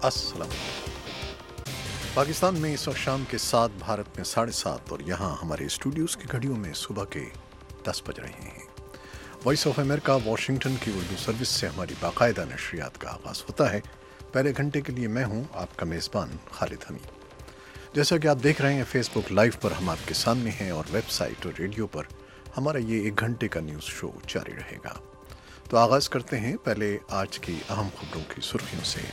السلام پاکستان میں اس وقت شام کے 7، بھارت میں 7:30 اور یہاں ہمارے اسٹوڈیوز کی گھڑیوں میں صبح کے 10 بج رہے ہیں۔ وائس آف امریکہ واشنگٹن کی اردو سروس سے ہماری باقاعدہ نشریات کا آغاز ہوتا ہے۔ پہلے گھنٹے کے لیے میں ہوں آپ کا میزبان خالد حمید۔ جیسا کہ آپ دیکھ رہے ہیں فیس بک لائیو پر ہم آپ کے سامنے ہیں، اور ویب سائٹ اور ریڈیو پر ہمارا یہ 1 گھنٹے کا نیوز شو جاری رہے گا۔ تو آغاز کرتے ہیں پہلے آج کی اہم خبروں کی سرخیوں سے۔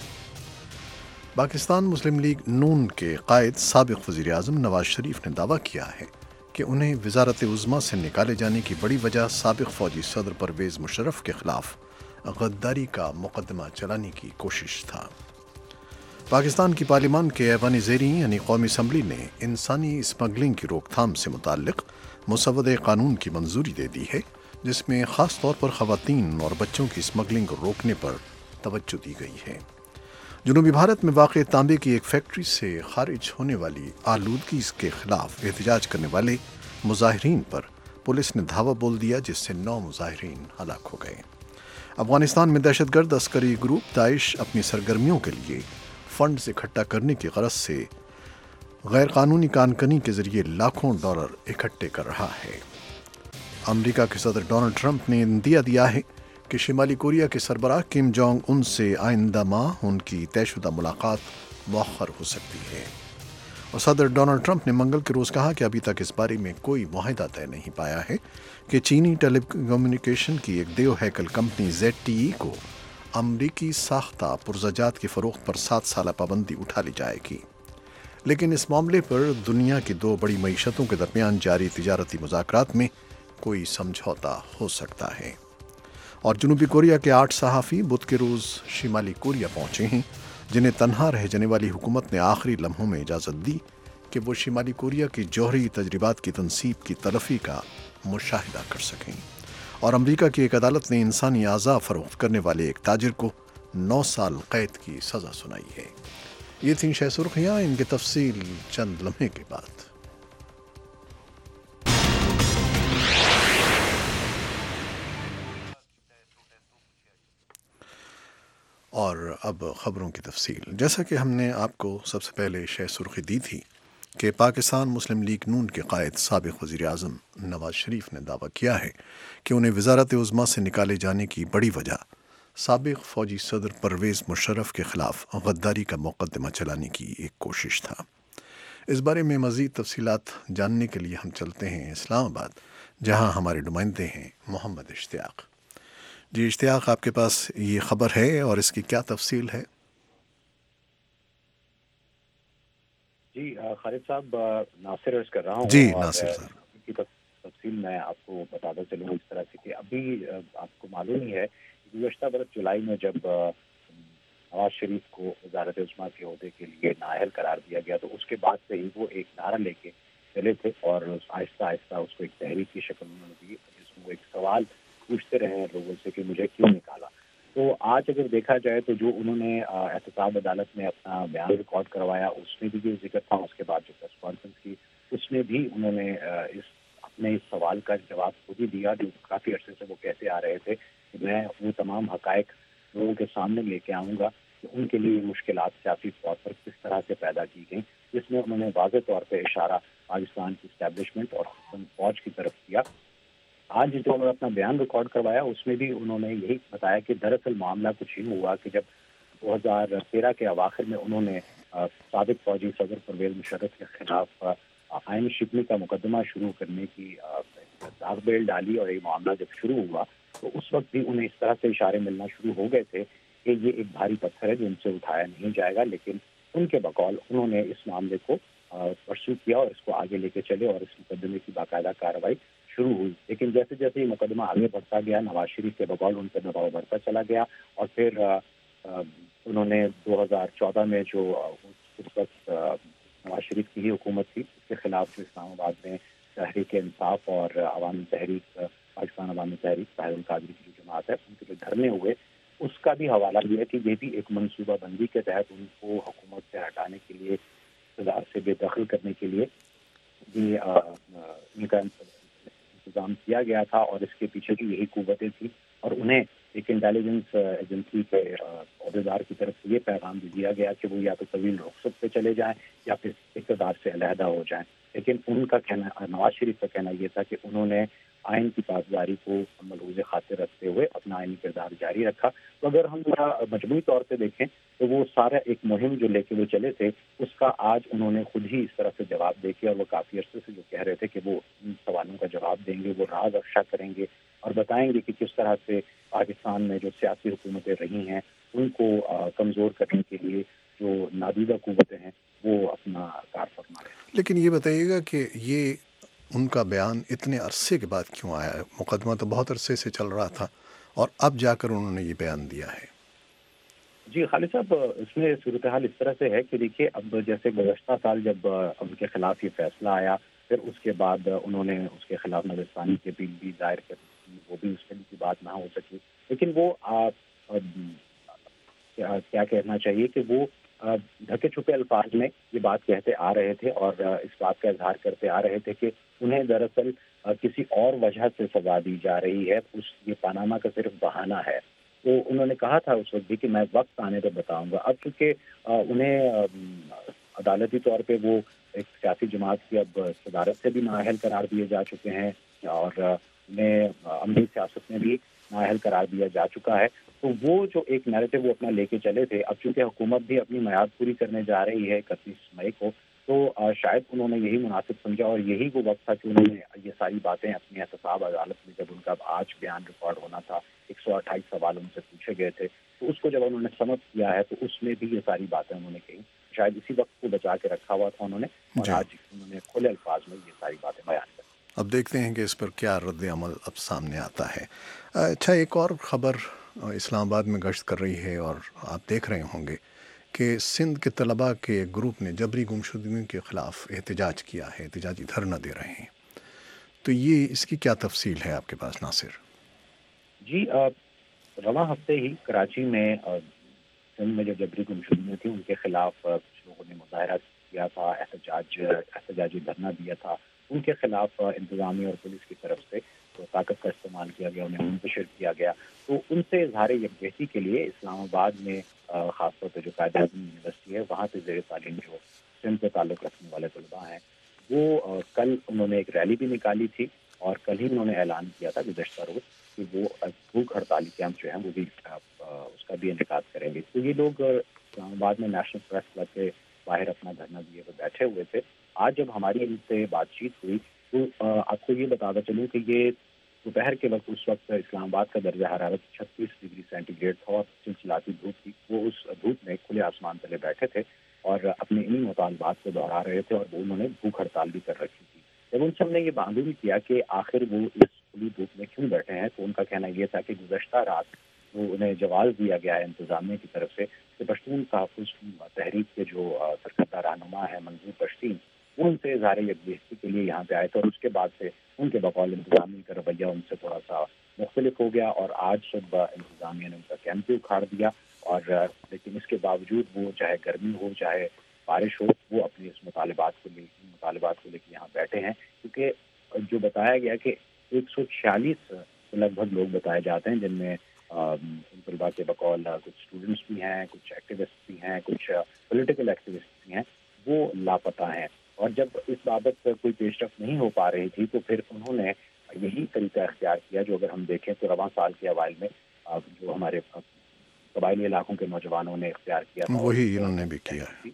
پاکستان مسلم لیگ نون کے قائد سابق وزیر اعظم نواز شریف نے دعویٰ کیا ہے کہ انہیں وزارت عظمیٰ سے نکالے جانے کی بڑی وجہ سابق فوجی صدر پرویز مشرف کے خلاف غداری کا مقدمہ چلانے کی کوشش تھا۔ پاکستان کی پارلیمان کے ایوان زیریں یعنی قومی اسمبلی نے انسانی اسمگلنگ کی روک تھام سے متعلق مسودہ قانون کی منظوری دے دی ہے، جس میں خاص طور پر خواتین اور بچوں کی اسمگلنگ کو روکنے پر توجہ دی گئی ہے۔ جنوبی بھارت میں واقع تانبے کی ایک فیکٹری سے خارج ہونے والی آلودگی کے خلاف احتجاج کرنے والے مظاہرین پر پولیس نے دھاوا بول دیا، جس سے 9 مظاہرین ہلاک ہو گئے۔ افغانستان میں دہشت گرد عسکری گروپ داعش اپنی سرگرمیوں کے لیے فنڈز اکٹھا کرنے کی غرض سے غیر قانونی کان کنی کے ذریعے لاکھوں ڈالر اکٹھے کر رہا ہے۔ امریکہ کے صدر ڈونلڈ ٹرمپ نے اندیہ دیا ہے کہ شمالی کوریا کے سربراہ کم جونگ ان سے آئندہ ماہ ان کی طے شدہ ملاقات مؤخر ہو سکتی ہے۔ اور صدر ڈونلڈ ٹرمپ نے منگل کے روز کہا کہ ابھی تک اس بارے میں کوئی معاہدہ طے نہیں پایا ہے کہ چینی ٹیلی کمیونیکیشن کی ایک دیو ہیکل کمپنی ZTE کو امریکی ساختہ پرزجات کی فروخت پر 7 سالہ پابندی اٹھا لی جائے گی، لیکن اس معاملے پر دنیا کی 2 بڑی معیشتوں کے درمیان جاری تجارتی مذاکرات میں کوئی سمجھوتا ہو سکتا ہے۔ اور جنوبی کوریا کے 8 صحافی بدھ کے روز شمالی کوریا پہنچے ہیں، جنہیں تنہا رہ جانے والی حکومت نے آخری لمحوں میں اجازت دی کہ وہ شمالی کوریا کی جوہری تجربات کی تنصیب کی تلفی کا مشاہدہ کر سکیں۔ اور امریکہ کی ایک عدالت نے انسانی اعضاء فروخت کرنے والے ایک تاجر کو 9 سال قید کی سزا سنائی ہے۔ یہ تھیں شہ سرخیاں، ان کی تفصیل چند لمحے کے بعد۔ اور اب خبروں کی تفصیل۔ جیسا کہ ہم نے آپ کو سب سے پہلے شہ سرخی دی تھی کہ پاکستان مسلم لیگ نون کے قائد سابق وزیر اعظم نواز شریف نے دعویٰ کیا ہے کہ انہیں وزارت عظمیٰ سے نکالے جانے کی بڑی وجہ سابق فوجی صدر پرویز مشرف کے خلاف غداری کا مقدمہ چلانے کی ایک کوشش تھا۔ اس بارے میں مزید تفصیلات جاننے کے لیے ہم چلتے ہیں اسلام آباد، جہاں ہمارے نمائندے ہیں محمد اشتیاق۔ جی اشتیاق، آپ کے پاس یہ خبر ہے اور اس کی کیا تفصیل ہے؟ جی خالد صاحب، ناصر عرض کر رہا ہوں، جی اور ناصر صاحب۔ اس کی تفصیل میں آپ کو بتاتا چلوں اس طرح سے کہ ابھی آپ کو معلوم ہی ہے کہ گزشتہ برس جولائی میں جب نواز شریف کو وزارت عظمیٰ کے عہدے کے لیے نااہل قرار دیا گیا تو اس کے بعد سے ہی وہ ایک نعرہ لے کے چلے تھے، اور آہستہ آہستہ اس کو ایک تحریک کی شکل میں دی، جس میں وہ ایک سوال پوچھتے رہے ہیں لوگوں سے کہ مجھے کیوں نکالا۔ تو آج اگر دیکھا جائے تو جو انہوں نے احتساب عدالت میں اپنا بیان ریکارڈ کروایا، اس میں بھی جو ذکر تھا، اس کے بعد جو پریس کانفرنس کی اس میں بھی انہوں نے اپنے اس سوال کا جواب خود ہی دیا، جو کافی عرصے سے وہ کہتے آ رہے تھے کہ میں وہ تمام حقائق لوگوں کے سامنے لے کے آؤں گا کہ ان کے لیے مشکلات سیاسی طور پر کس طرح سے پیدا کی گئیں، جس میں انہوں نے واضح طور پہ اشارہ پاکستان کی اسٹیبلشمنٹ اور فوج کی طرف کیا۔ آج جو انہوں نے اپنا بیان ریکارڈ کروایا اس میں بھی انہوں نے یہی بتایا کہ دراصل معاملہ کچھ یوں ہوا کہ جب 2013 کے اواخر میں انہوں نے سابق فوجی صدر پرویز مشرف کے خلاف آئین شکنی کا مقدمہ شروع کرنے کی داغ بیل ڈالی، اور یہ معاملہ جب شروع ہوا تو اس وقت بھی انہیں اس طرح سے اشارے ملنا شروع ہو گئے تھے کہ یہ ایک بھاری پتھر ہے جو ان سے اٹھایا نہیں جائے گا، لیکن ان کے بقول انہوں نے اس معاملے کو پرسو کیا اور اس کو آگے لے کے چلے، اور اس مقدمے کی باقاعدہ کارروائی شروع ہوئی۔ لیکن جیسے جیسے یہ مقدمہ آگے بڑھتا گیا، نواز شریف کے بقول ان پر دباؤ بڑھتا چلا گیا، اور پھر انہوں نے 2014 میں جو اس وقت نواز شریف کی ہی حکومت تھی، اس کے خلاف جو اسلام آباد میں تحریک انصاف اور عوامی تحریک پاکستان عوامی تحریک طاہر القادری کی جو جماعت ہے، ان کے جو دھرنے ہوئے، اس کا بھی حوالہ دیا کہ یہ بھی ایک منصوبہ بندی کے تحت ان کو حکومت سے ہٹانے کے لیے، اقتدار سے بے دخل کرنے کے لیے ان کا इंतजाम किया गया था और इसके पीछे की यही कुव्वतें थी, और उन्हें एक इंटेलिजेंस एजेंसी के अहदेदार की तरफ से ये पैगाम भी दिया गया कि वो या तो तवील रुखसत पे चले जाएं या फिर इक़्तिदार से अलहदा हो जाएं। लेकिन उनका कहना, नवाज शरीफ का कहना ये था कि उन्होंने आइन की पासदारी को मलहूज़ खातिर रखते हुए अपना आइनी किरदार जारी रखा। तो अगर हम मजमूई तौर पे देखें तो वो सारा एक मुहिम जो लेके वो चले थे, उसका आज उन्होंने खुद ही इस तरह से जवाब दे के, और वो काफ़ी अरसे से जो कह रहे थे कि वो इन सवालों का जवाब देंगे, वो राज अफशा करेंगे और बताएंगे कि किस तरह से पाकिस्तान में जो सियासी हुकूमतें रही हैं उनको कमज़ोर करने के लिए जो नादीदा कुव्वतें हैं वो अपना कार फरमा रहे हैं। लेकिन ये बताइएगा कि ये उनका बयान इतने अरसे के बाद क्यों आया है? मुकदमा तो बहुत अरसे से चल रहा था और अब जाकर उन्होंने ये बयान दिया है। जी खालिद साहब, इसमें सूरत हाल इस तरह से है कि देखिए, अब जैसे गुज़श्ता साल जब उनके खिलाफ ये फैसला आया, फिर उसके बाद उन्होंने उसके खिलाफ नज़रसानी के बिल भी दायर कर दी, वो भी उस पर की बात ना हो सकी। लेकिन वो क्या कहना चाहिए कि वो ढके छुपे अल्फाज में ये बात कहते आ रहे थे और इस बात का इजहार करते आ रहे थे कि उन्हें दरअसल किसी और वजह से सजा दी जा रही है, ये पनामा का सिर्फ बहाना है। तो उन्होंने कहा था उस वक्त भी कि मैं वक्त आने पर बताऊंगा। अब चूंकि उन्हें अदालती तौर पे वो एक सियासी जमात की अब सदारत से भी नाअहल करार दिए जा चुके हैं और उन्हें अमली सियासत में भी नाअहल करार दिया जा चुका है। तो वो जो एक नैरेटिव वो अपना लेके चले थे, अब चूंकि हुकूमत भी अपनी मियाद पूरी करने जा रही है 31 मई को, तो शायद उन्होंने यही मुनासिब समझा और यही वो वक्त था कि उन्होंने ये सारी बातें अपनी एहतसाब अदालत में, जब उनका आज बयान रिकॉर्ड होना था, 128 सवाल उनसे पूछे गए थे, तो उसको जब उन्होंने समझ किया है तो उसमें भी ये सारी बातें उन्होंने कही। शायद इसी वक्त को बचा के रखा हुआ था उन्होंने, और आज उन्होंने खुले अल्फाज में ये सारी बातें बयान कर। अब देखते हैं कि इस पर क्या रद्द अमल अब सामने आता है। अच्छा, एक और ख़बर इस्लामाबाद में गश्त कर रही है और आप देख रहे होंगे कि सिंध के तलबा के एक ग्रुप ने जबरी गुमशुदगी के ख़िलाफ़ एहतजाज किया है, एहतजाजी धरना दे रहे हैं। तो ये इसकी क्या तफसील है आपके पास नासिर? जी, रवां हफ्ते ही कराची में सिंध में जो जबरी गुमशुदगी थी उनके खिलाफ कुछ लोगों ने मुजाहरा किया था, एहतजाजी धरना दिया था। उनके खिलाफ इंतजामिया और पुलिस की तरफ से तो ताकत का इस्तेमाल किया गया, उन्हें मुंतशिर किया गया। तो उनसे इजहार यकजहती के लिए इस्लामाबाद में ख़ासतौर पर जो कायद-ए-आज़म यूनिवर्सिटी है वहाँ से ज़ेर तालीम जो सिंध से ताल्लुक़ रखने वाले तलबा हैं, वो कल उन्होंने एक रैली भी निकाली थी और कल ही उन्होंने ऐलान किया था गुज़श्ता रोज़ कि वो भूख हड़ताली कैंप जो है वो भी उसका भी इनेकाद करेंगे। तो ये लोग इस्लामाबाद में नेशनल प्रेस क्लब के बाहर अपना धरना दिए हुए बैठे हुए थे। आज जब हमारी इनसे बातचीत हुई तो आपको ये बताता चलूँ कि ये दोपहर के वक्त, उस वक्त इस्लामाबाद का दर्जा हरारत 36 डिग्री सेंटीग्रेड था और चिलचिलाती धूप थी। वो उस धूप में खुले आसमान तले बैठे थे और अपने इन्हीं मुतालबात को दोहरा रहे थे और वो उन्होंने भूख हड़ताल भी कर रखी थी। जब उनसे हमने ये मालूम किया कि आखिर वो इस खुली धूप में क्यों बैठे हैं, तो उनका कहना ये था कि गुज़श्ता रात वो उन्हें जवाब दिया गया है इंतजामिया की तरफ से कि पश्तून तहफ़्फ़ुज़ तहरीक के जो सरकर्दा रहनुमा है मंजूर पश्तीन, वो उनसे इज़हार यकजहती के लिए यहाँ पे आए थे और उसके बाद से उनके बकौल इंतजामिया का रवैया उनसे थोड़ा सा मुख्तलिफ हो गया और आज सुबह इंतजामिया ने उनका कैंप भी उखाड़ दिया। और लेकिन इसके बावजूद वो चाहे गर्मी हो चाहे बारिश हो, वो अपने इस मुतालबात को लेकर यहाँ बैठे हैं, क्योंकि जो बताया गया कि 146 लगभग लोग बताए जाते हैं, जिनमें तलबा के बकौल कुछ स्टूडेंट्स भी हैं, कुछ एक्टिविस्ट भी हैं, कुछ पॉलिटिकल एक्टिविस्ट भी हैं, वो लापता हैं। और जब इस बाबत कोई पेशरफ नहीं हो पा रही थी तो फिर उन्होंने यही तरीका अख्तियार किया जो अगर हम देखें तो रवां साल के अवाइल में जो हमारे कबायली इलाकों के नौजवानों ने अख्तियार किया था, वही इन्होंने भी किया है।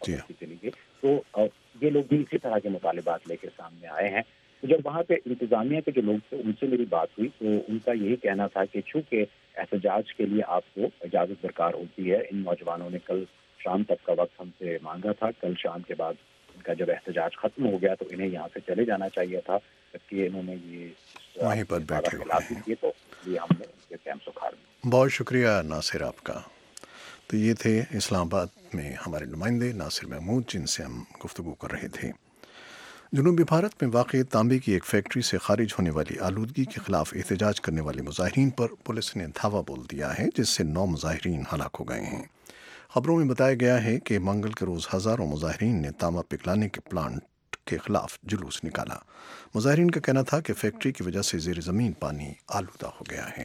तो ये लोग भी इसी तरह के मुतालिबात लेकर सामने आए हैं। तो जब वहाँ पे इंतजामिया के जो लोग थे उनसे मेरी बात हुई तो उनका यही कहना था कि चूँकि एहतजाज के लिए आपको इजाज़त दरकार होती है, इन नौजवानों ने कल शाम तक का वक्त हमसे मांगा था। कल शाम के बाद इनका जब एहतजाज खत्म हो गया तो इन्हें यहाँ से चले जाना चाहिए था, जबकि इन्होंने ये वहीं पर बैठे हुए तो ये हमने इनके कैंप उखाड़ दिए। बहुत शुक्रिया नासिर आपका। तो ये थे इस्लामाबाद में हमारे नुमाइंदे नासिर महमूद, जिनसे हम गुफ्तगू कर रहे थे। जनूबी भारत में वाक़ तांबे की एक फैक्ट्री से खारिज होने वाली आलूदगी के ख़िलाफ़ एहतजाज करने वाले मुज़ाहिरीन पर पुलिस ने धावा बोल दिया है, जिससे 9 मुज़ाहिरीन हलाक हो गए हैं। ख़बरों में बताया गया है कि मंगल के रोज़ हज़ारों मुज़ाहिरीन ने तांबा पिघलाने के प्लांट کے خلاف جلوس نکالا۔ مظاہرین کا کہنا تھا کہ فیکٹری کی وجہ سے زیر زمین پانی آلودہ ہو گیا ہے۔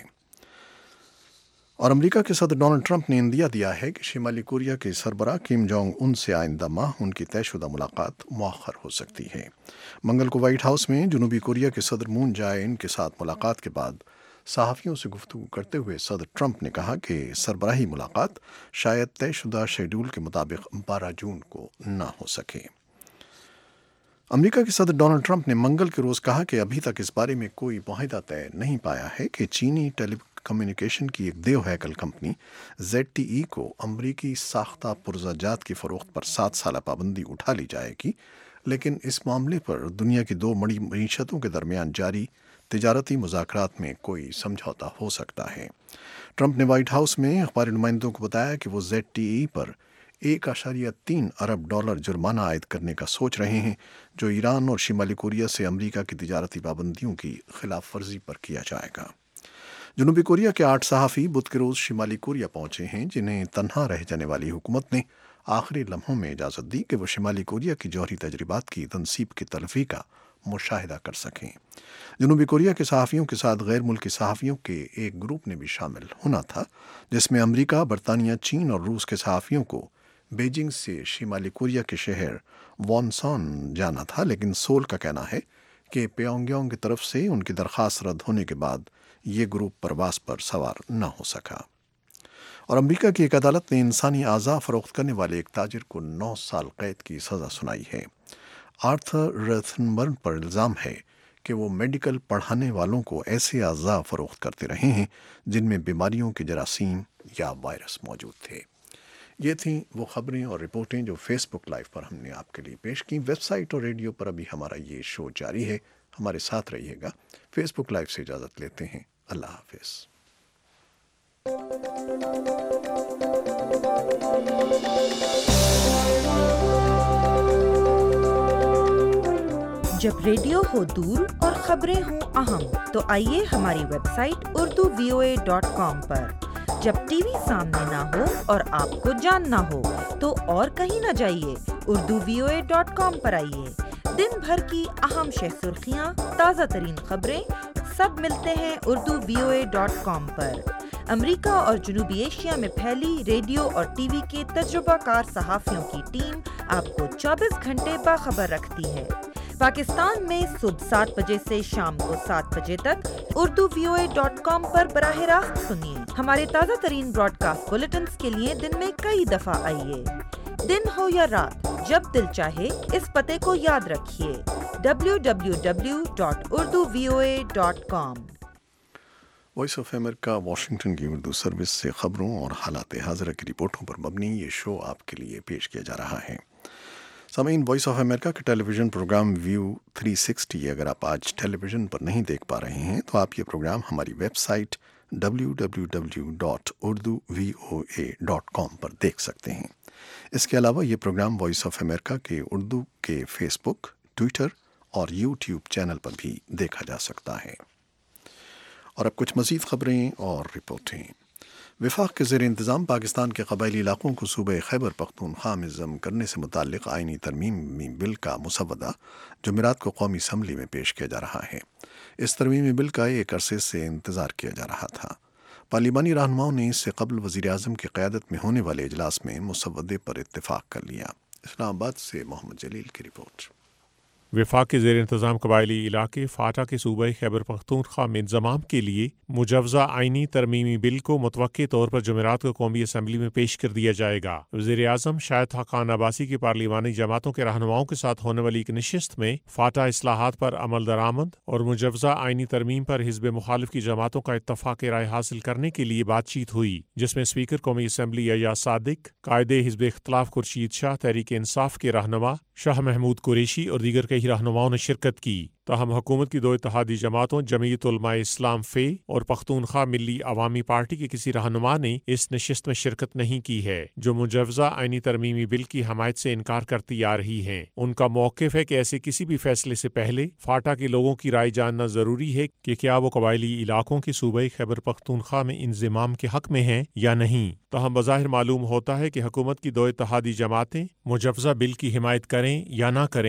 اور امریکہ کے صدر ڈونلڈ ٹرمپ نے اندیا دیا ہے کہ شمالی کوریا کے سربراہ کم جونگ ان سے آئندہ ماہ ان کی طے شدہ ملاقات مؤخر ہو سکتی ہے۔ منگل کو وائٹ ہاؤس میں جنوبی کوریا کے صدر مون جائے ان کے ساتھ ملاقات کے بعد صحافیوں سے گفتگو کرتے ہوئے صدر ٹرمپ نے کہا کہ سربراہی ملاقات شاید طے شدہ شیڈول کے مطابق 12 جون کو نہ ہو سکے۔ امریکہ کے صدر ڈونلڈ ٹرمپ نے منگل کے روز کہا کہ ابھی تک اس بارے میں کوئی معاہدہ طے نہیں پایا ہے کہ چینی ٹیلی کمیونیکیشن کی ایک دیو ہیکل کمپنی ZTE کو امریکی ساختہ پرزہ جات کی فروخت پر 7 سالہ پابندی اٹھا لی جائے گی، لیکن اس معاملے پر دنیا کی 2 بڑی معیشتوں کے درمیان جاری تجارتی مذاکرات میں کوئی سمجھوتا ہو سکتا ہے۔ ٹرمپ نے وائٹ ہاؤس میں اخباری نمائندوں کو بتایا کہ وہ ZTE پر $1.3 ارب جرمانہ عائد کرنے کا سوچ رہے ہیں، جو ایران اور شمالی کوریا سے امریکہ کی تجارتی پابندیوں کی خلاف ورزی پر کیا جائے گا۔ جنوبی کوریا کے 8 صحافی بدھ کے روز شمالی کوریا پہنچے ہیں، جنہیں تنہا رہ جانے والی حکومت نے آخری لمحوں میں اجازت دی کہ وہ شمالی کوریا کی جوہری تجربات کی تنصیب کی تلفی کا مشاہدہ کر سکیں۔ جنوبی کوریا کے صحافیوں کے ساتھ غیر ملکی صحافیوں کے ایک گروپ نے بھی شامل ہونا تھا، جس میں امریکہ، برطانیہ، چین اور روس کے صحافیوں کو بیجنگ سے شمالی کوریا کے شہر وانسان جانا تھا، لیکن سول کا کہنا ہے کہ پیونگ یانگ کی طرف سے ان کی درخواست رد ہونے کے بعد یہ گروپ پرواز پر سوار نہ ہو سکا۔ اور امریکہ کی ایک عدالت نے انسانی اعضاء فروخت کرنے والے ایک تاجر کو 9 سال قید کی سزا سنائی ہے۔ آرتھر ریتھنبرگ پر الزام ہے کہ وہ میڈیکل پڑھانے والوں کو ایسے اعضاء فروخت کرتے رہے ہیں جن میں بیماریوں کے جراثیم یا وائرس موجود تھے۔ یہ تھیں وہ خبریں اور رپورٹیں جو فیس بک لائیو پر ہم نے آپ کے لیے پیش کی۔ ویب سائٹ اور ریڈیو پر ابھی ہمارا یہ شو جاری ہے، ہمارے ساتھ رہیے گا۔ فیس بک لائیو سے اجازت لیتے ہیں، اللہ حافظ۔ جب ریڈیو ہو دور اور خبریں ہوں اہم تو آئیے ہماری ویب سائٹ urduvoa.com پر۔ جب ٹی وی سامنے نہ ہو اور آپ کو جاننا ہو تو اور کہیں نہ جائیے، urduvoa.com پر آئیے۔ دن بھر کی اہم شہ سرخیاں، تازہ ترین خبریں سب ملتے ہیں urduvoa.com پر۔ امریکہ اور جنوبی ایشیا میں پھیلی ریڈیو اور ٹی وی کے تجربہ کار صحافیوں کی ٹیم آپ کو 24 گھنٹے باخبر رکھتی ہے۔ پاکستان میں صبح 7 بجے سے شام کو 7 بجے تک urduvoa.com پر براہ راست سنیے۔ ہمارے تازہ ترین براڈ کاسٹ بلیٹنز کے لیے دن میں کئی دفعہ آئیے۔ دن ہو یا رات، جب دل چاہے اس پتے کو یاد رکھیے، www.urduvoa.com۔ Voice of America Washington کی اردو سروس سے خبروں اور حالات حاضرہ کی رپورٹوں پر مبنی یہ شو آپ کے لیے پیش کیا جا رہا ہے۔ سامعین، وائس آف امریکہ کے ٹیلی ویژن پروگرام ویو 360 اگر آپ آج ٹیلی ویژن پر نہیں دیکھ پا رہے ہیں تو آپ یہ پروگرام ہماری ویب سائٹ www.urduvoa.com پر دیکھ سکتے ہیں۔ اس کے علاوہ یہ پروگرام وائس آف امریکہ کے اردو کے فیس بک، ٹویٹر اور یوٹیوب چینل پر بھی دیکھا جا سکتا ہے۔ اور اب کچھ مزید خبریں اور رپورٹیں۔ وفاق کے زیر انتظام پاکستان کے قبائلی علاقوں کو صوبہ خیبر پختونخوا میں ضم کرنے سے متعلق آئینی ترمیمی بل کا مسودہ جمعرات کو قومی اسمبلی میں پیش کیا جا رہا ہے۔ اس ترمیمی بل کا ایک عرصے سے انتظار کیا جا رہا تھا۔ پارلیمانی رہنماؤں نے اس سے قبل وزیر اعظم کی قیادت میں ہونے والے اجلاس میں مسودے پر اتفاق کر لیا۔ اسلام آباد سے محمد جلیل کی رپورٹ۔ وفاق کے زیر انتظام قبائلی علاقے فاٹا کے صوبہ خیبر پختونخوا میں انضمام کے لیے مجوزہ آئینی ترمیمی بل کو متوقع طور پر جمعرات کو قومی اسمبلی میں پیش کر دیا جائے گا۔ وزیر اعظم شاہد خاقان عباسی کی پارلیمانی جماعتوں کے رہنماؤں کے ساتھ ہونے والی ایک نشست میں فاٹا اصلاحات پر عمل درآمد اور مجوزہ آئینی ترمیم پر حزب مخالف کی جماعتوں کا اتفاق رائے حاصل کرنے کے لیے بات چیت ہوئی، جس میں اسپیکر قومی اسمبلی ایاز صادق، قائد حزب اختلاف خورشید شاہ، تحریک انصاف کے رہنما شاہ محمود قریشی اور دیگر کئی رہنماؤں نے شرکت کی۔ تاہم حکومت کی 2 اتحادی جماعتوں جمعیت علماء اسلام فے اور پختونخوا ملی عوامی پارٹی کے کسی رہنما نے اس نشست میں شرکت نہیں کی ہے، جو مجوزہ آئینی ترمیمی بل کی حمایت سے انکار کرتی آ رہی ہیں۔ ان کا موقف ہے کہ ایسے کسی بھی فیصلے سے پہلے فاٹا کے لوگوں کی رائے جاننا ضروری ہے کہ کیا وہ قبائلی علاقوں کے صوبہ خیبر پختونخوا میں انضمام کے حق میں ہیں یا نہیں۔ تاہم بظاہر معلوم ہوتا ہے کہ حکومت کی 2 اتحادی جماعتیں مجوزہ بل کی حمایت کریں یا نہ کریں،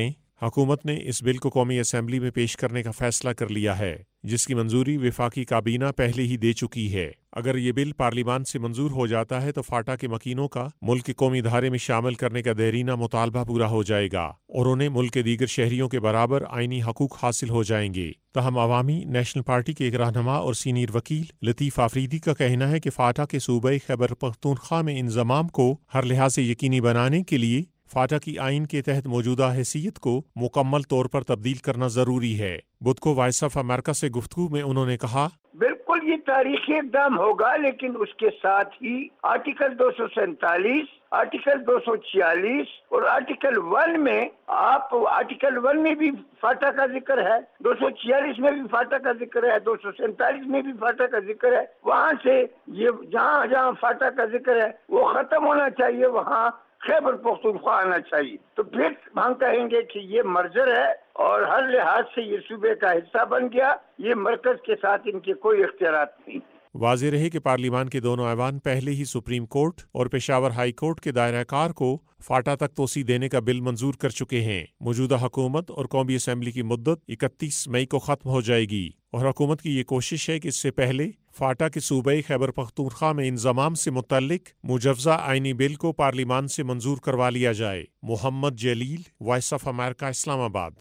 حکومت نے اس بل کو قومی اسمبلی میں پیش کرنے کا فیصلہ کر لیا ہے، جس کی منظوری وفاقی کابینہ پہلے ہی دے چکی ہے۔ اگر یہ بل پارلیمان سے منظور ہو جاتا ہے تو فاٹا کے مکینوں کا ملک کے قومی دھارے میں شامل کرنے کا دیرینہ مطالبہ پورا ہو جائے گا اور انہیں ملک کے دیگر شہریوں کے برابر آئینی حقوق حاصل ہو جائیں گے۔ تاہم عوامی نیشنل پارٹی کے ایک رہنما اور سینئر وکیل لطیف آفریدی کا کہنا ہے کہ فاٹا کے صوبہ خیبر پختونخوا میں انضمام کو ہر لحاظ سے یقینی بنانے کے لیے فاٹا کی آئین کے تحت موجودہ حیثیت کو مکمل طور پر تبدیل کرنا ضروری ہے۔ بدھ کو وائس آف امریکہ سے گفتگو میں انہوں نے کہا، بالکل یہ تاریخی اقدام ہوگا، لیکن اس کے ساتھ ہی آرٹیکل 247، آرٹیکل 246 اور آرٹیکل 1 میں آرٹیکل 1 میں بھی فاٹا کا ذکر ہے، 246 میں بھی فاٹا کا ذکر ہے، 247 میں بھی فاٹا کا ذکر ہے۔ وہاں سے یہ جہاں جہاں فاٹا کا ذکر ہے وہ ختم ہونا چاہیے، وہاں خیبر پختونخوا آنا چاہیے۔ تو پھر ہم کہیں گے کہ یہ مرجر ہے اور ہر لحاظ سے یہ صوبے کا حصہ بن گیا، یہ مرکز کے ساتھ ان کے کوئی اختیارات نہیں۔ واضح رہے کہ پارلیمان کے دونوں ایوان پہلے ہی سپریم کورٹ اور پشاور ہائی کورٹ کے دائرہ کار کو فاٹا تک توسیع دینے کا بل منظور کر چکے ہیں۔ موجودہ حکومت اور قومی اسمبلی کی مدت 31 مئی کو ختم ہو جائے گی اور حکومت کی یہ کوشش ہے کہ اس سے پہلے فاٹا کے صوبہ خیبر پختونخوا میں انضمام سے متعلق مجوزہ آئینی بل کو پارلیمان سے منظور کروا لیا جائے۔ محمد جلیل، وائس آف امریکہ، اسلام آباد۔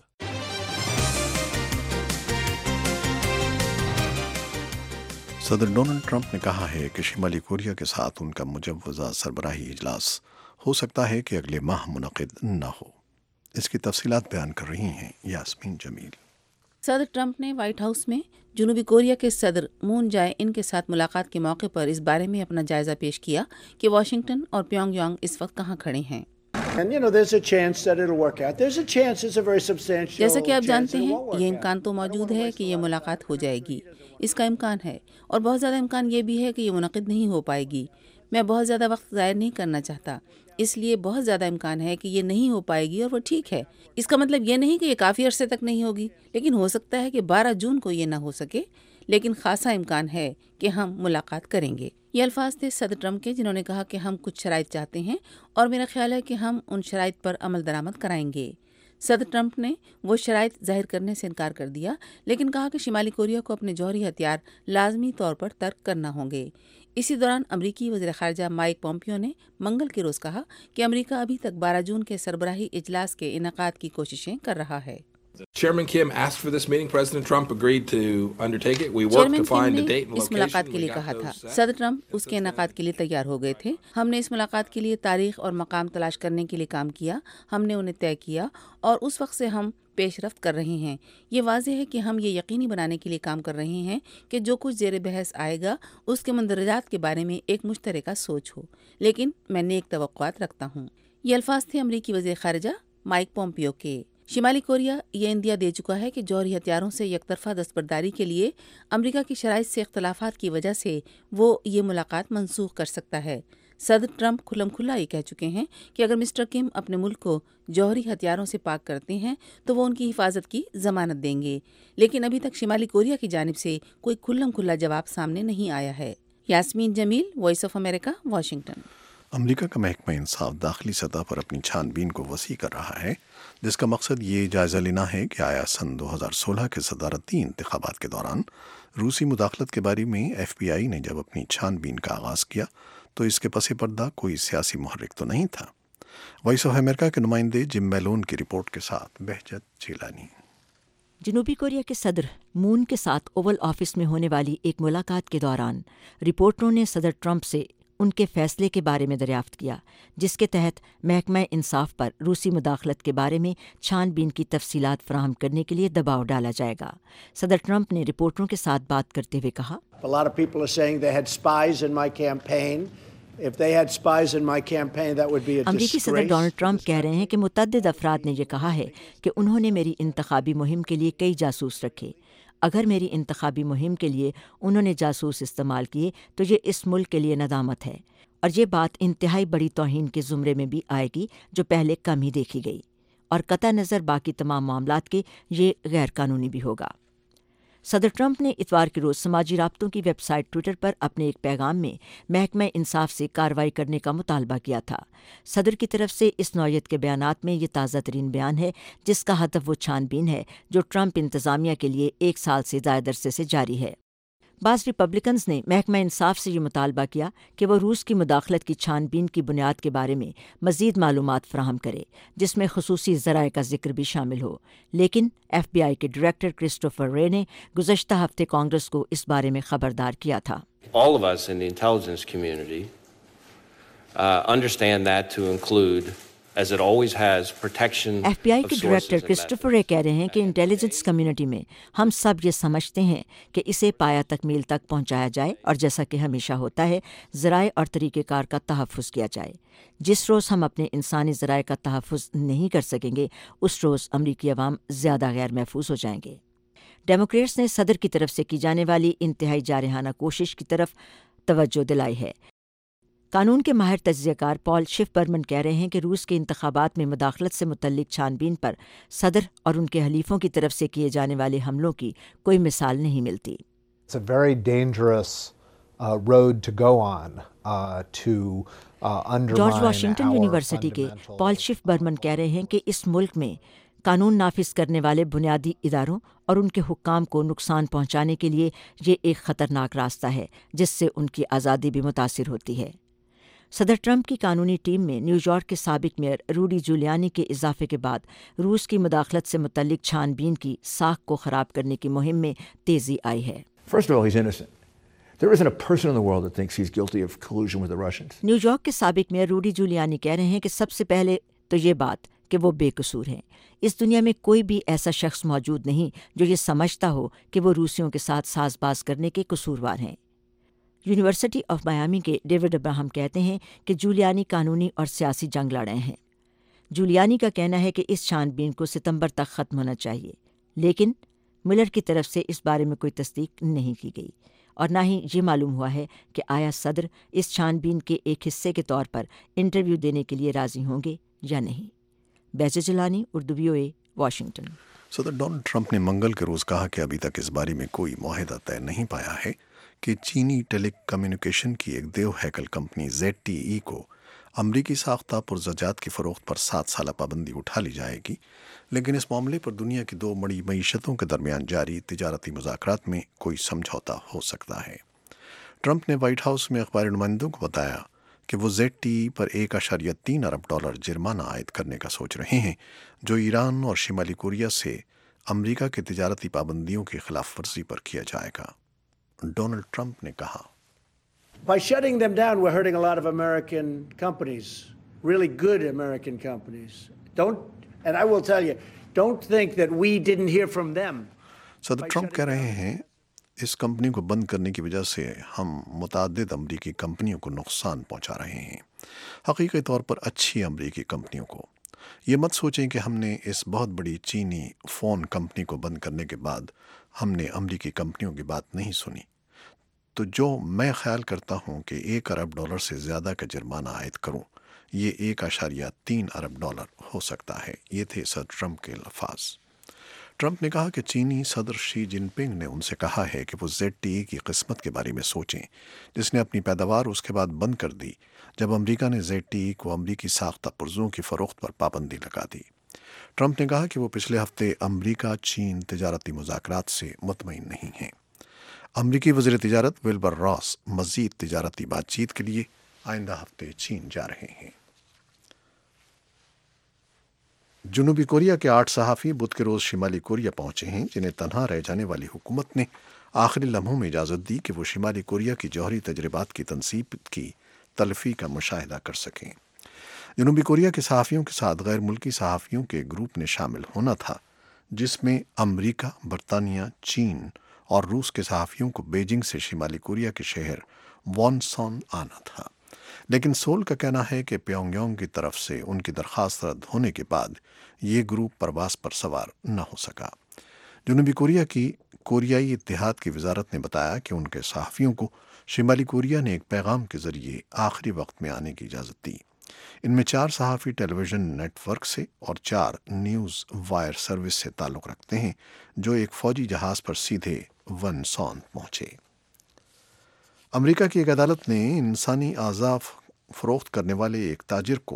صدر ڈونلڈ ٹرمپ نے کہا ہے کہ شمالی کوریا کے ساتھ ان کا مجوزہ سربراہی اجلاس ہو سکتا ہے کہ اگلے ماہ منعقد نہ ہو۔ اس کی تفصیلات بیان کر رہی ہیں یاسمین جمیل۔ صدر ٹرمپ نے وائٹ ہاؤس میں جنوبی کوریا کے صدر مون جائے ان کے ساتھ ملاقات کے موقع پر اس بارے میں اپنا جائزہ پیش کیا کہ واشنگٹن اور پیونگ یانگ اس وقت کہاں کھڑے ہیں۔ جیسا کہ آپ جانتے ہیں، یہ امکان تو موجود ہے کہ یہ ملاقات ہو جائے گی، اس کا امکان ہے، اور بہت زیادہ امکان یہ بھی ہے کہ یہ منعقد نہیں ہو پائے گی۔ میں بہت زیادہ وقت ضائع نہیں کرنا چاہتا، اس لیے بہت زیادہ امکان ہے کہ یہ نہیں ہو پائے گی، اور وہ ٹھیک ہے۔ اس کا مطلب یہ نہیں کہ یہ کافی عرصے تک نہیں ہوگی، لیکن ہو سکتا ہے کہ 12 جون کو یہ نہ ہو سکے، لیکن خاصا امکان ہے کہ ہم ملاقات کریں گے۔ یہ الفاظ تھے صدر ٹرمپ کے، جنہوں نے کہا کہ ہم کچھ شرائط چاہتے ہیں اور میرا خیال ہے کہ ہم ان شرائط پر عمل درآمد کرائیں گے۔ صدر ٹرمپ نے وہ شرائط ظاہر کرنے سے انکار کر دیا، لیکن کہا کہ شمالی کوریا کو اپنے جوہری ہتھیار لازمی طور پر ترک کرنا ہوں گے۔ اسی دوران امریکی وزیر خارجہ مائک پومپیو نے منگل کے روز کہا کہ امریکہ ابھی تک 12 جون کے سربراہی اجلاس کے انعقاد کی کوششیں کر رہا ہے۔ Chairman Kim asked for this meeting. President Trump agreed to undertake it. We worked chairman to کم find a نے date and اس ملاقات کے location. لیے کہا تھا۔ صدر ٹرمپ اس کے انعقاد کے لیے تیار ہو گئے تھے۔ ہم نے اس ملاقات کے لیے تاریخ اور مقام تلاش کرنے کے لیے کام کیا، ہم نے انہیں طے کیا اور اس وقت سے ہم پیش رفت کر رہے ہیں۔ یہ واضح ہے کہ ہم یہ یقینی بنانے کے لیے کام کر رہے ہیں کہ جو کچھ زیر بحث آئے گا اس کے مندرجات کے بارے میں ایک مشترکہ سوچ ہو، لیکن میں نیک توقعات رکھتا ہوں۔ یہ الفاظ تھے امریکی وزیر خارجہ مائک پومپیو کے۔ شمالی کوریا یہ اندیا دے چکا ہے کہ جوہری ہتھیاروں سے یک طرفہ دستبرداری کے لیے امریکہ کی شرائط سے اختلافات کی وجہ سے وہ یہ ملاقات منسوخ کر سکتا ہے۔ صدر ٹرمپ کھلم کھلا یہ کہہ چکے ہیں کہ اگر مسٹر کم اپنے ملک کو جوہری ہتھیاروں سے پاک کرتے ہیں تو وہ ان کی حفاظت کی ضمانت دیں گے، لیکن ابھی تک شمالی کوریا کی جانب سے کوئی کھلم کھلا جواب سامنے نہیں آیا ہے۔ Yasmeen Jamil, voice of America, Washington. امریکہ کا محکمہ انصاف داخلی سطح پر اپنی چھان بین کو وسیع کر رہا ہے، جس کا مقصد یہ جائزہ لینا ہے کہ آیا سن 2016 کے صدارتی انتخابات کے دوران روسی مداخلت کے بارے میں ایف بی آئی نے جب اپنی چھان بین کا آغاز کیا تو اس کے پس پردہ کوئی سیاسی محرک تو نہیں تھا۔ وائس آف امریکہ کے نمائندے جم میلون کی رپورٹ کے ساتھ بہجت چیلانی۔ جنوبی کوریا کے صدر مون کے ساتھ اوول آفس میں ہونے والی ایک ملاقات کے دوران رپورٹروں نے صدر ٹرمپ سے ان کے فیصلے کے بارے میں دریافت کیا، جس کے تحت محکمہ انصاف پر روسی مداخلت کے بارے میں چھان بین کی تفصیلات فراہم کرنے کے لیے دباؤ ڈالا جائے گا۔ صدر ٹرمپ نے رپورٹروں کے ساتھ بات کرتے ہوئے کہا، امریکی صدر ڈونلڈ ٹرمپ کہہ رہے ہیں کہ متعدد افراد نے یہ کہا ہے کہ انہوں نے میری انتخابی مہم کے لیے کئی جاسوس رکھے۔ اگر میری انتخابی مہم کے لیے انہوں نے جاسوس استعمال کیے تو یہ اس ملک کے لیے ندامت ہے، اور یہ بات انتہائی بڑی توہین کے زمرے میں بھی آئے گی جو پہلے کم ہی دیکھی گئی، اور قطع نظر باقی تمام معاملات کے یہ غیر قانونی بھی ہوگا۔ صدر ٹرمپ نے اتوار کے روز سماجی رابطوں کی ویب سائٹ ٹویٹر پر اپنے ایک پیغام میں محکمہ انصاف سے کارروائی کرنے کا مطالبہ کیا تھا۔ صدر کی طرف سے اس نوعیت کے بیانات میں یہ تازہ ترین بیان ہے جس کا ہدف وہ چھان بین ہے جو ٹرمپ انتظامیہ کے لیے 1 سال سے زائد عرصے سے جاری ہے۔ بعض ریپبلکنز نے محکمہ انصاف سے یہ مطالبہ کیا کہ وہ روس کی مداخلت کی چھان بین کی بنیاد کے بارے میں مزید معلومات فراہم کرے جس میں خصوصی ذرائع کا ذکر بھی شامل ہو، لیکن ایف بی آئی کے ڈائریکٹر کرسٹوفر رے نے گزشتہ ہفتے کانگریس کو اس بارے میں خبردار کیا تھا۔ All of us in the intelligence community understand that to include, as it always has, protection F B I of کے sources director and Christopher methods. Wray کہہ رہے ہیں کہ انٹیلیجنس کمیونٹی میں ہم سب یہ سمجھتے ہیں کہ اسے پایا تکمیل تک پہنچایا جائے اور جیسا کہ ہمیشہ ہوتا ہے ذرائع اور طریقہ کار کا تحفظ کیا جائے۔ جس روز ہم اپنے انسانی ذرائع کا تحفظ نہیں کر سکیں گے اس روز امریکی عوام زیادہ غیر محفوظ ہو جائیں گے۔ ڈیموکریٹس نے صدر کی طرف سے کی جانے والی انتہائی جارحانہ کوشش کی طرف توجہ دلائی ہے۔ قانون کے ماہر تجزیہ کار پال شف برمن کہہ رہے ہیں کہ روس کے انتخابات میں مداخلت سے متعلق چھان بین پر صدر اور ان کے حلیفوں کی طرف سے کیے جانے والے حملوں کی کوئی مثال نہیں ملتی۔ It's a very dangerous road to go on to undermine George Washington our university کے fundamental پال شف برمن کہہ رہے ہیں کہ اس ملک میں قانون نافذ کرنے والے بنیادی اداروں اور ان کے حکام کو نقصان پہنچانے کے لیے یہ ایک خطرناک راستہ ہے جس سے ان کی آزادی بھی متاثر ہوتی ہے۔ صدر ٹرمپ کی قانونی ٹیم میں نیو یارک کے سابق میئر روڈی جولیانی کے اضافے کے بعد روس کی مداخلت سے متعلق چھان بین کی ساکھ کو خراب کرنے کی مہم میں تیزی آئی ہے۔ First of all, he's innocent. There isn't a person in the world that thinks he's guilty of collusion with the Russians. New York کے سابق میئر روڈی جولیانی کہہ رہے ہیں کہ سب سے پہلے تو یہ بات کہ وہ بے قصور ہیں۔ اس دنیا میں کوئی بھی ایسا شخص موجود نہیں جو یہ سمجھتا ہو کہ وہ روسیوں کے ساتھ ساز باز کرنے کے قصوروار ہیں۔ یونیورسٹی آف میامی کے ڈیوڈ ابراہم کہتے ہیں کہ جولیانی قانونی اور سیاسی جنگ لڑے ہیں۔ جولیانی کا کہنا ہے کہ اس چھان بین کو ستمبر تک ختم ہونا چاہیے، لیکن ملر کی طرف سے اس بارے میں کوئی تصدیق نہیں کی گئی اور نہ ہی یہ معلوم ہوا ہے کہ آیا صدر اس چھان بین کے ایک حصے کے طور پر انٹرویو دینے کے لیے راضی ہوں گے یا نہیں۔ بیجر جلانی، اردو VOA، واشنگٹن۔ صدر ڈونلڈ ٹرمپ نے منگل کے روز کہا کہ ابھی تک اس بارے میں کوئی معاہدہ طے نہیں پایا ہے کہ چینی ٹیلی کمیونیکیشن کی ایک دیو ہیکل کمپنی ZTE کو امریکی ساختہ پرزجات کی فروخت پر 7 سالہ پابندی اٹھا لی جائے گی، لیکن اس معاملے پر دنیا کی 2 بڑی معیشتوں کے درمیان جاری تجارتی مذاکرات میں کوئی سمجھوتا ہو سکتا ہے۔ ٹرمپ نے وائٹ ہاؤس میں اخباری نمائندوں کو بتایا کہ وہ ZTE پر $1.3 ارب جرمانہ عائد کرنے کا سوچ رہے ہیں جو ایران اور شمالی کوریا سے امریکہ کے تجارتی پابندیوں کی خلاف ورزی پر کیا جائے گا۔ ڈونلڈ ٹرمپ نے کہا، By shutting them down, we're hurting a lot of American companies, really good American companies. And I will tell you, don't think that we didn't hear from them. صدر ٹرمپ کہہ رہے ہیں اس company کو بند کرنے کی وجہ سے ہم متعدد امریکی کمپنیوں کو نقصان پہنچا رہے ہیں، حقیقی طور پر اچھی امریکی کمپنیوں کو۔ یہ مت سوچیں کہ ہم نے اس بہت بڑی چینی فون کمپنی کو بند کرنے کے بعد ہم نے امریکی کمپنیوں کی بات نہیں سنی۔ تو جو میں خیال کرتا ہوں کہ $1 ارب سے زیادہ کا جرمانہ عائد کروں، یہ $1.3 ارب ہو سکتا ہے۔ یہ تھے صدر ٹرمپ کے الفاظ۔ ٹرمپ نے کہا کہ چینی صدر شی جن پنگ نے ان سے کہا ہے کہ وہ ZTE کی قسمت کے بارے میں سوچیں، جس نے اپنی پیداوار اس کے بعد بند کر دی جب امریکہ نے ZTE کو امریکی ساختہ پرزوں کی فروخت پر پابندی لگا دی۔ ٹرمپ نے کہا کہ وہ پچھلے ہفتے امریکہ چین تجارتی مذاکرات سے مطمئن نہیں ہیں۔ امریکی وزیر تجارت ولبر راس مزید تجارتی بات چیت کے لیے آئندہ ہفتے چین جا رہے ہیں۔ جنوبی کوریا کے 8 صحافی بدھ کے روز شمالی کوریا پہنچے ہیں، جنہیں تنہا رہ جانے والی حکومت نے آخری لمحوں میں اجازت دی کہ وہ شمالی کوریا کی جوہری تجربات کی تنصیب کی تلفی کا مشاہدہ کر سکیں۔ جنوبی کوریا کے صحافیوں کے ساتھ غیر ملکی صحافیوں کے گروپ نے شامل ہونا تھا، جس میں امریکہ، برطانیہ، چین اور روس کے صحافیوں کو بیجنگ سے شمالی کوریا کے شہر وانسون آنا تھا، لیکن سول کا کہنا ہے کہ پیونگ یانگ کی طرف سے ان کی درخواست رد ہونے کے بعد یہ گروپ پرواز پر سوار نہ ہو سکا۔ جنوبی کوریا کی کوریائی اتحاد کی وزارت نے بتایا کہ ان کے صحافیوں کو شمالی کوریا نے ایک پیغام کے ذریعے آخری وقت میں آنے کی اجازت دی۔ ان میں 4 صحافی ٹیلی ویژن نیٹ ورک سے اور 4 نیوز وائر سروس سے تعلق رکھتے ہیں جو ایک فوجی جہاز پر سیدھے ونسون پہنچے۔ امریکہ کی ایک عدالت نے انسانی اعضاء فروخت کرنے والے ایک تاجر کو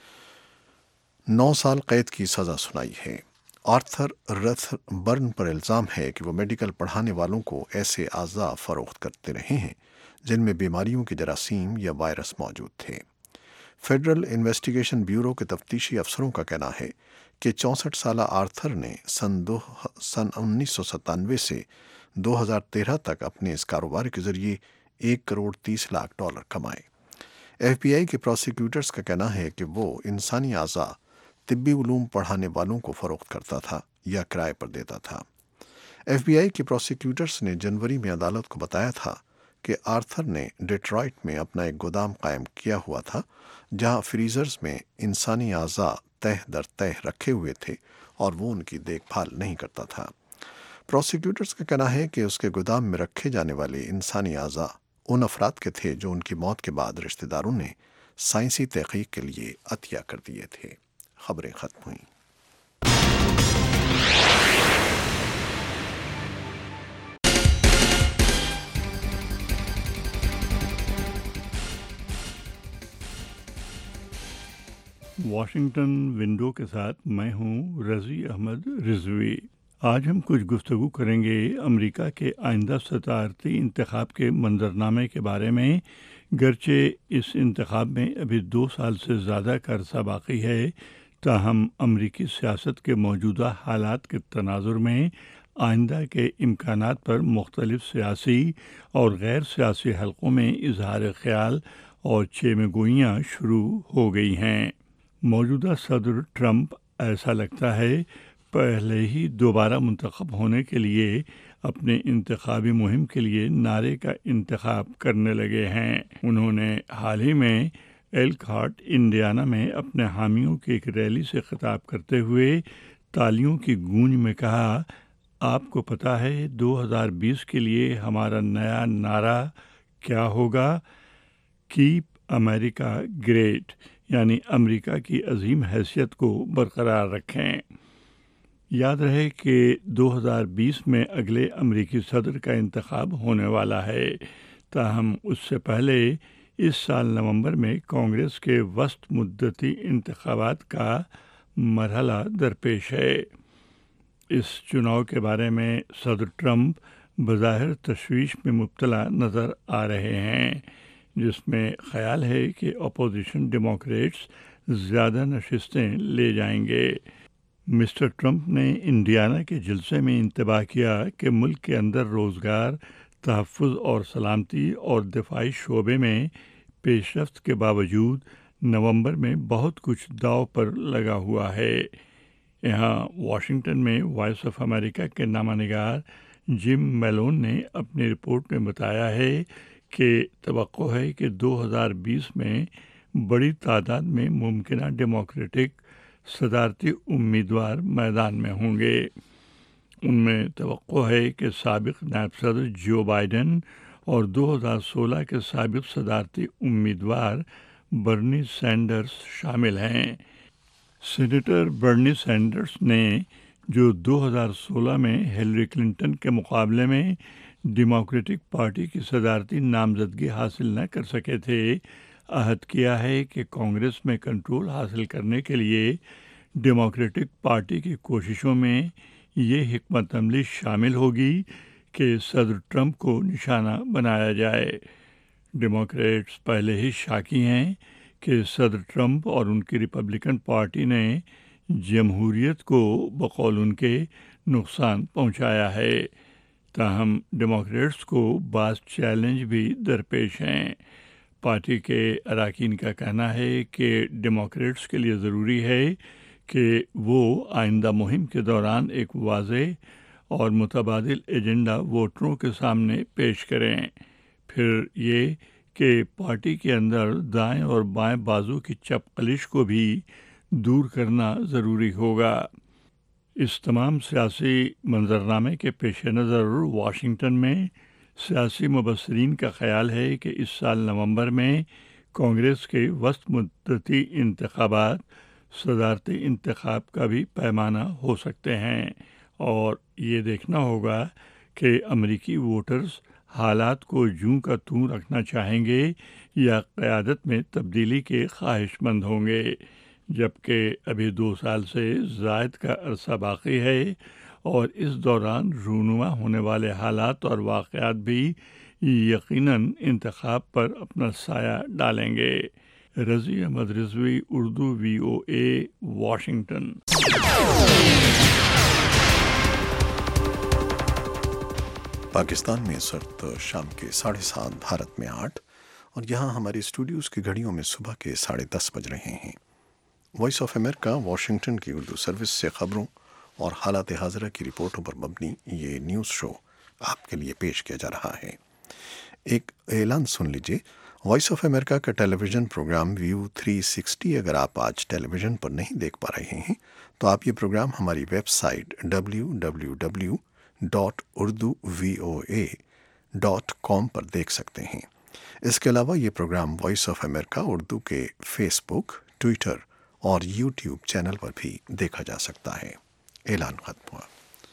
9 سال قید کی سزا سنائی ہے۔ آرتھر رتھ برن پر الزام ہے کہ وہ میڈیکل پڑھانے والوں کو ایسے اعضاء فروخت کرتے رہے ہیں جن میں بیماریوں کے جراثیم یا وائرس موجود تھے۔ فیڈرل انویسٹیگیشن بیورو کے تفتیشی افسروں کا کہنا ہے کہ 64 سالہ آرتھر نے سن 1997 سے 2013 تک اپنے اس کاروبار کے ذریعے $1 کروڑ 30 لاکھ کمائے۔ ایف بی آئی کے پروسیکیوٹرز کا کہنا ہے کہ وہ انسانی اعضاء طبی علوم پڑھانے والوں کو فروخت کرتا تھا یا کرائے پر دیتا تھا۔ ایف بی آئی کے پروسیکیوٹرز نے جنوری میں عدالت کو بتایا تھا کہ آرتھر نے ڈیٹرائٹ میں اپنا ایک گودام قائم کیا ہوا تھا جہاں فریزرز میں انسانی اعضاء تہ در تہ رکھے ہوئے تھے اور وہ ان کی دیکھ بھال نہیں کرتا تھا۔ پروسیکیوٹرز کا کہنا ہے کہ اس کے گودام میں رکھے جانے والے انسانی اعضاء ان افراد کے تھے جو ان کی موت کے بعد رشتہ داروں نے سائنسی تحقیق کے لیے عطیہ کر دیے تھے۔ خبریں ختم ہوئیں۔ واشنگٹن ونڈو کے ساتھ میں ہوں رضی احمد رضوی۔ آج ہم کچھ گفتگو کریں گے امریکہ کے آئندہ صدارتی انتخاب کے منظرنامے کے بارے میں۔ گرچہ اس انتخاب میں ابھی 2 سال سے زیادہ کا عرصہ باقی ہے، تاہم امریکی سیاست کے موجودہ حالات کے تناظر میں آئندہ کے امکانات پر مختلف سیاسی اور غیر سیاسی حلقوں میں اظہار خیال اور چیمہ گوئیاں شروع ہو گئی ہیں۔ موجودہ صدر ٹرمپ ایسا لگتا ہے پہلے ہی دوبارہ منتخب ہونے کے لیے اپنے انتخابی مہم کے لیے نعرے کا انتخاب کرنے لگے ہیں۔ انہوں نے حال ہی میں ایلکہارٹ انڈیانا میں اپنے حامیوں کی ایک ریلی سے خطاب کرتے ہوئے تالیوں کی گونج میں کہا، آپ کو پتہ ہے 2020 کے لیے ہمارا نیا نعرہ کیا ہوگا؟ کیپ امریکہ گریٹ، یعنی امریکہ کی عظیم حیثیت کو برقرار رکھیں۔ یاد رہے کہ 2020 میں اگلے امریکی صدر کا انتخاب ہونے والا ہے، تاہم اس سے پہلے اس سال نومبر میں کانگریس کے وسط مدتی انتخابات کا مرحلہ درپیش ہے۔ اس چناؤ کے بارے میں صدر ٹرمپ بظاہر تشویش میں مبتلا نظر آ رہے ہیں، جس میں خیال ہے کہ اپوزیشن ڈیموکریٹس زیادہ نشستیں لے جائیں گے۔ مسٹر ٹرمپ نے انڈیانا کے جلسے میں انتباہ کیا کہ ملک کے اندر روزگار، تحفظ اور سلامتی اور دفاعی شعبے میں پیش رفت کے باوجود نومبر میں بہت کچھ داؤ پر لگا ہوا ہے۔ یہاں واشنگٹن میں وائس آف امریکہ کے نامہ نگار جم میلون نے اپنی رپورٹ میں بتایا ہے کہ توقع ہے کہ 2020 میں بڑی تعداد میں ممکنہ ڈیموکریٹک صدارتی امیدوار میدان میں ہوں گے۔ ان میں توقع ہے کہ سابق نائب صدر جو بائیڈن اور 2016 کے سابق صدارتی امیدوار برنی سینڈرز شامل ہیں۔ سینیٹر برنی سینڈرز نے، جو 2016 میں ہیلری کلنٹن کے مقابلے میں ڈیموکریٹک پارٹی کی صدارتی نامزدگی حاصل نہ کر سکے تھے، عہد کیا ہے کہ کانگریس میں کنٹرول حاصل کرنے کے لیے ڈیموکریٹک پارٹی کی کوششوں میں یہ حکمت عملی شامل ہوگی کہ صدر ٹرمپ کو نشانہ بنایا جائے۔ ڈیموکریٹس پہلے ہی شاکی ہیں کہ صدر ٹرمپ اور ان کی ریپبلکن پارٹی نے جمہوریت کو بقول ان کے نقصان پہنچایا ہے، تاہم ڈیموکریٹس کو بعض چیلنج بھی درپیش ہیں۔ پارٹی کے اراکین کا کہنا ہے کہ ڈیموکریٹس کے لیے ضروری ہے کہ وہ آئندہ مہم کے دوران ایک واضح اور متبادل ایجنڈا ووٹروں کے سامنے پیش کریں۔ پھر یہ کہ پارٹی کے اندر دائیں اور بائیں بازو کی چپقلش کو بھی دور کرنا ضروری ہوگا۔ اس تمام سیاسی منظرنامے کے پیش نظر واشنگٹن میں سیاسی مبصرین کا خیال ہے کہ اس سال نومبر میں کانگریس کے وسط مدتی انتخابات صدارتی انتخاب کا بھی پیمانہ ہو سکتے ہیں، اور یہ دیکھنا ہوگا کہ امریکی ووٹرز حالات کو جوں کا توں رکھنا چاہیں گے یا قیادت میں تبدیلی کے خواہش مند ہوں گے، جبکہ ابھی 2 سال سے زائد کا عرصہ باقی ہے اور اس دوران رونما ہونے والے حالات اور واقعات بھی یقیناً انتخاب پر اپنا سایہ ڈالیں گے۔ Razi Ahmed Rizvi, Urdu VOA، Washington. پاکستان میں اس وقت شام کے 7:30 بھارت میں 8 اور یہاں ہمارے اسٹوڈیوز کی گھڑیوں میں صبح کے 10:30 بج رہے ہیں۔ وائس آف امریکہ واشنگٹن کی اردو سروس سے خبروں اور حالات حاضرہ کی رپورٹوں پر مبنی یہ نیوز شو آپ کے لیے پیش کیا جا رہا ہے۔ ایک اعلان سن لیجیے۔ وائس آف امریکہ کا ٹیلی ویژن پروگرام ویو 360 اگر آپ آج ٹیلی ویژن پر نہیں دیکھ پا رہے ہیں تو آپ یہ پروگرام ہماری ویب سائٹ www.urduvoa.com پر دیکھ سکتے ہیں۔ اس کے علاوہ یہ programme voice of America Urdu کے فیس بک، ٹویٹر اور یوٹیوب چینل پر بھی دیکھا جا سکتا ہے۔ اعلان ختم ہوا۔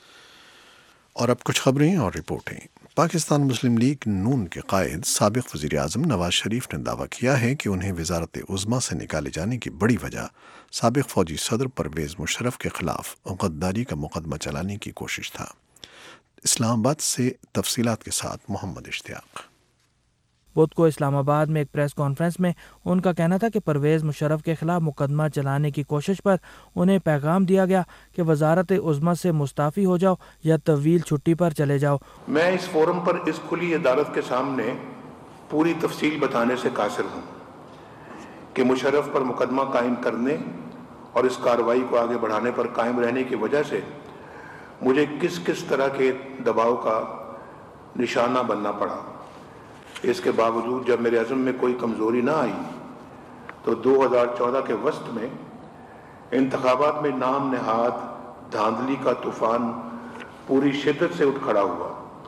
اور اب کچھ خبریں اور رپورٹیں۔ پاکستان مسلم لیگ نون کے قائد سابق وزیر اعظم نواز شریف نے دعویٰ کیا ہے کہ انہیں وزارت عظمیٰ سے نکالے جانے کی بڑی وجہ سابق فوجی صدر پرویز مشرف کے خلاف غداری کا مقدمہ چلانے کی کوشش تھا۔ اسلام آباد سے تفصیلات کے ساتھ محمد اشتیاق۔ بدھ کو اسلام آباد میں ایک پریس کانفرنس میں ان کا کہنا تھا کہ پرویز مشرف کے خلاف مقدمہ چلانے کی کوشش پر انہیں پیغام دیا گیا کہ وزارت عظمیٰ سے مستعفی ہو جاؤ یا طویل چھٹی پر چلے جاؤ۔ میں اس فورم پر اس کھلی عدالت کے سامنے پوری تفصیل بتانے سے قاصر ہوں کہ مشرف پر مقدمہ قائم کرنے اور اس کارروائی کو آگے بڑھانے پر قائم رہنے کی وجہ سے مجھے کس کس طرح کے دباؤ کا نشانہ بننا پڑا۔ اس کے باوجود جب میرے عزم میں کوئی کمزوری نہ آئی تو 2014 کے وسط میں انتخابات میں نام نہاد دھاندلی کا طوفان پوری شدت سے اٹھ کھڑا ہوا۔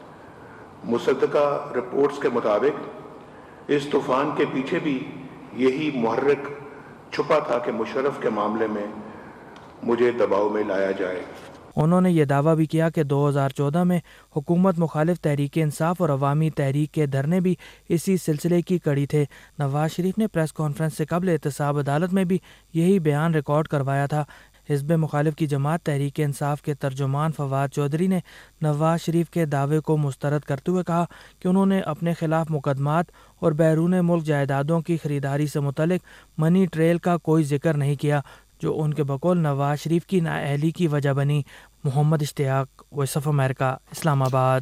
مصدقہ رپورٹس کے مطابق اس طوفان کے پیچھے بھی یہی محرک چھپا تھا کہ مشرف کے معاملے میں مجھے دباؤ میں لایا جائے۔ انہوں نے یہ دعویٰ بھی کیا کہ 2014 میں حکومت مخالف تحریک انصاف اور عوامی تحریک کے دھرنے بھی اسی سلسلے کی کڑی تھے۔ نواز شریف نے پریس کانفرنس سے قبل احتساب عدالت میں بھی یہی بیان ریکارڈ کروایا تھا۔ حزب مخالف کی جماعت تحریک انصاف کے ترجمان فواد چودھری نے نواز شریف کے دعوے کو مسترد کرتے ہوئے کہا کہ انہوں نے اپنے خلاف مقدمات اور بیرون ملک جائیدادوں کی خریداری سے متعلق منی ٹریل کا کوئی ذکر نہیں کیا، جو ان کے بقول نواز شریف کی نااہلی کی وجہ بنی۔ محمد اشتیاق، وائس آف امریکہ، اسلام آباد۔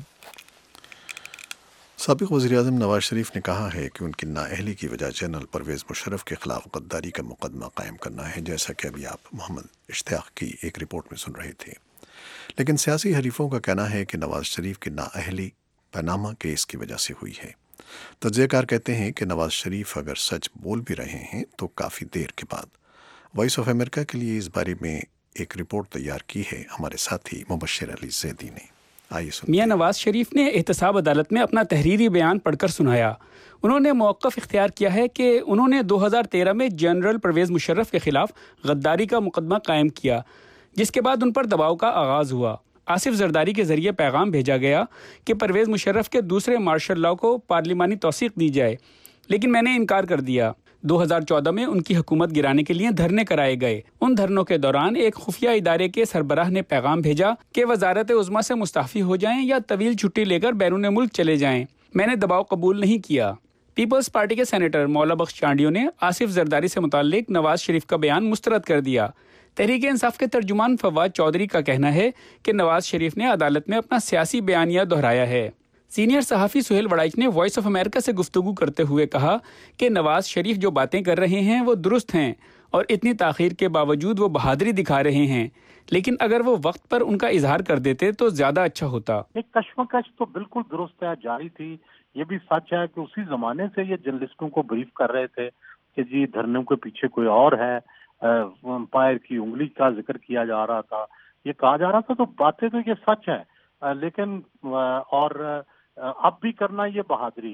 سابق وزیر اعظم نواز شریف نے کہا ہے کہ ان کی نااہلی کی وجہ جنرل پرویز مشرف کے خلاف غداری کا مقدمہ قائم کرنا ہے، جیسا کہ ابھی آپ محمد اشتیاق کی ایک رپورٹ میں سن رہے تھے۔ لیکن سیاسی حریفوں کا کہنا ہے کہ نواز شریف کی نااہلی پاناما کیس کی وجہ سے ہوئی ہے۔ تجزیہ کار کہتے ہیں کہ نواز شریف اگر سچ بول بھی رہے ہیں تو کافی دیر کے بعد۔ وائس آف امریکہ کے لیے اس بارے میں ایک رپورٹ تیار کی ہے ہمارے ساتھی مبشر علی زیدی نے۔ میاں نواز شریف نے احتساب عدالت میں اپنا تحریری بیان پڑھ کر سنایا۔ انہوں نے موقف اختیار کیا ہے کہ انہوں نے 2013 میں جنرل پرویز مشرف کے خلاف غداری کا مقدمہ قائم کیا، جس کے بعد ان پر دباؤ کا آغاز ہوا۔ آصف زرداری کے ذریعے پیغام بھیجا گیا کہ پرویز مشرف کے دوسرے مارشل لاء کو پارلیمانی توثیق دی جائے، لیکن میں نے انکار کر دیا۔ 2014 میں ان کی حکومت گرانے کے لیے دھرنے کرائے گئے۔ ان دھرنوں کے دوران ایک خفیہ ادارے کے سربراہ نے پیغام بھیجا کہ وزارت عظمیٰ سے مستعفی ہو جائیں یا طویل چھٹی لے کر بیرون ملک چلے جائیں۔ میں نے دباؤ قبول نہیں کیا۔ پیپلز پارٹی کے سینیٹر مولا بخش چانڈیو نے آصف زرداری سے متعلق نواز شریف کا بیان مسترد کر دیا۔ تحریک انصاف کے ترجمان فواد چودھری کا کہنا ہے کہ نواز شریف نے عدالت میں اپنا سیاسی بیانیہ دہرایا ہے۔ سینئر صحافی سہیل وڑائچ نے وائس آف امریکہ سے گفتگو کرتے ہوئے کہا کہ نواز شریف جو باتیں کر رہے ہیں وہ درست ہیں اور اتنی تاخیر کے باوجود وہ بہادری دکھا رہے ہیں، لیکن اگر وہ وقت پر ان کا اظہار کر دیتے تو زیادہ اچھا ہوتا۔ ایک کشمکش تو بالکل درست ہے، جاری تھی۔ یہ بھی سچ ہے کہ اسی زمانے سے یہ جرنلسٹوں کو بریف کر رہے تھے کہ جی دھرنوں کے پیچھے کوئی اور ہے، امپائر کی انگلی کا ذکر کیا جا رہا تھا، یہ کہا جا رہا تھا، تو باتیں تو یہ سچ ہے، لیکن اور اب بھی کرنا یہ بہادری ہے۔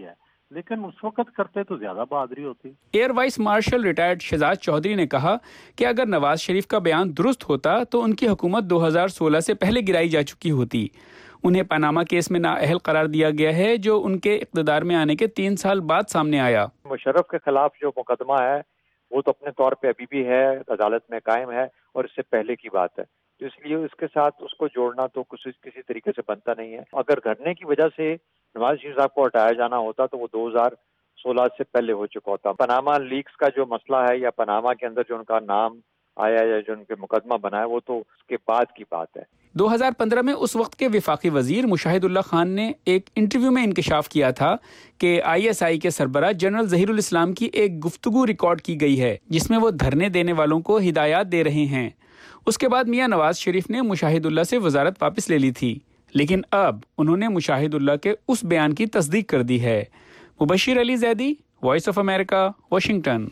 لیکن اس وقت کرتے تو زیادہ بہادری ہوتی. Air vice marshal retired Shahzad Chaudhry نے کہا کہ اگر نواز شریف کا بیان درست ہوتا تو ان کی حکومت 2016 سے پہلے گرائی جا چکی ہوتی. انہیں پاناما کیس میں نااہل قرار دیا گیا ہے جو ان کے اقتدار میں آنے کے 3 سال بعد سامنے آیا. مشرف کے خلاف جو مقدمہ ہے وہ تو اپنے طور پہ ابھی بھی ہے، عدالت میں قائم ہے اور اس سے پہلے کی بات ہے، اس لیے اس کے ساتھ اس کو جوڑنا تو کسی طریقے سے بنتا نہیں ہے. اگر دھرنے کی وجہ سے نواز شریف صاحب کو ہٹایا جانا ہوتا تو وہ 2016 سے پہلے ہو چکا ہوتا. پاناما لیکس کا جو مسئلہ ہے یا پاناما کے اندر جو ان کا نام آیا یا جو ان کے مقدمہ بنا ہے وہ تو اس کے بعد کی بات ہے. 2015 میں اس وقت کے وفاقی وزیر مشاہد اللہ خان نے ایک انٹرویو میں انکشاف کیا تھا کہ ISI کے سربراہ جنرل ظہیر الاسلام کی ایک گفتگو ریکارڈ کی گئی ہے جس میں وہ دھرنے دینے والوں کو ہدایات دے رہے ہیں. اس کے بعد میاں نواز شریف نے مشاہد اللہ سے وزارت واپس لے لی تھی، لیکن اب انہوں نے مشاہد اللہ کے اس بیان کی تصدیق کر دی ہے. Mubashir Ali Zaidi, voice of America, Washington.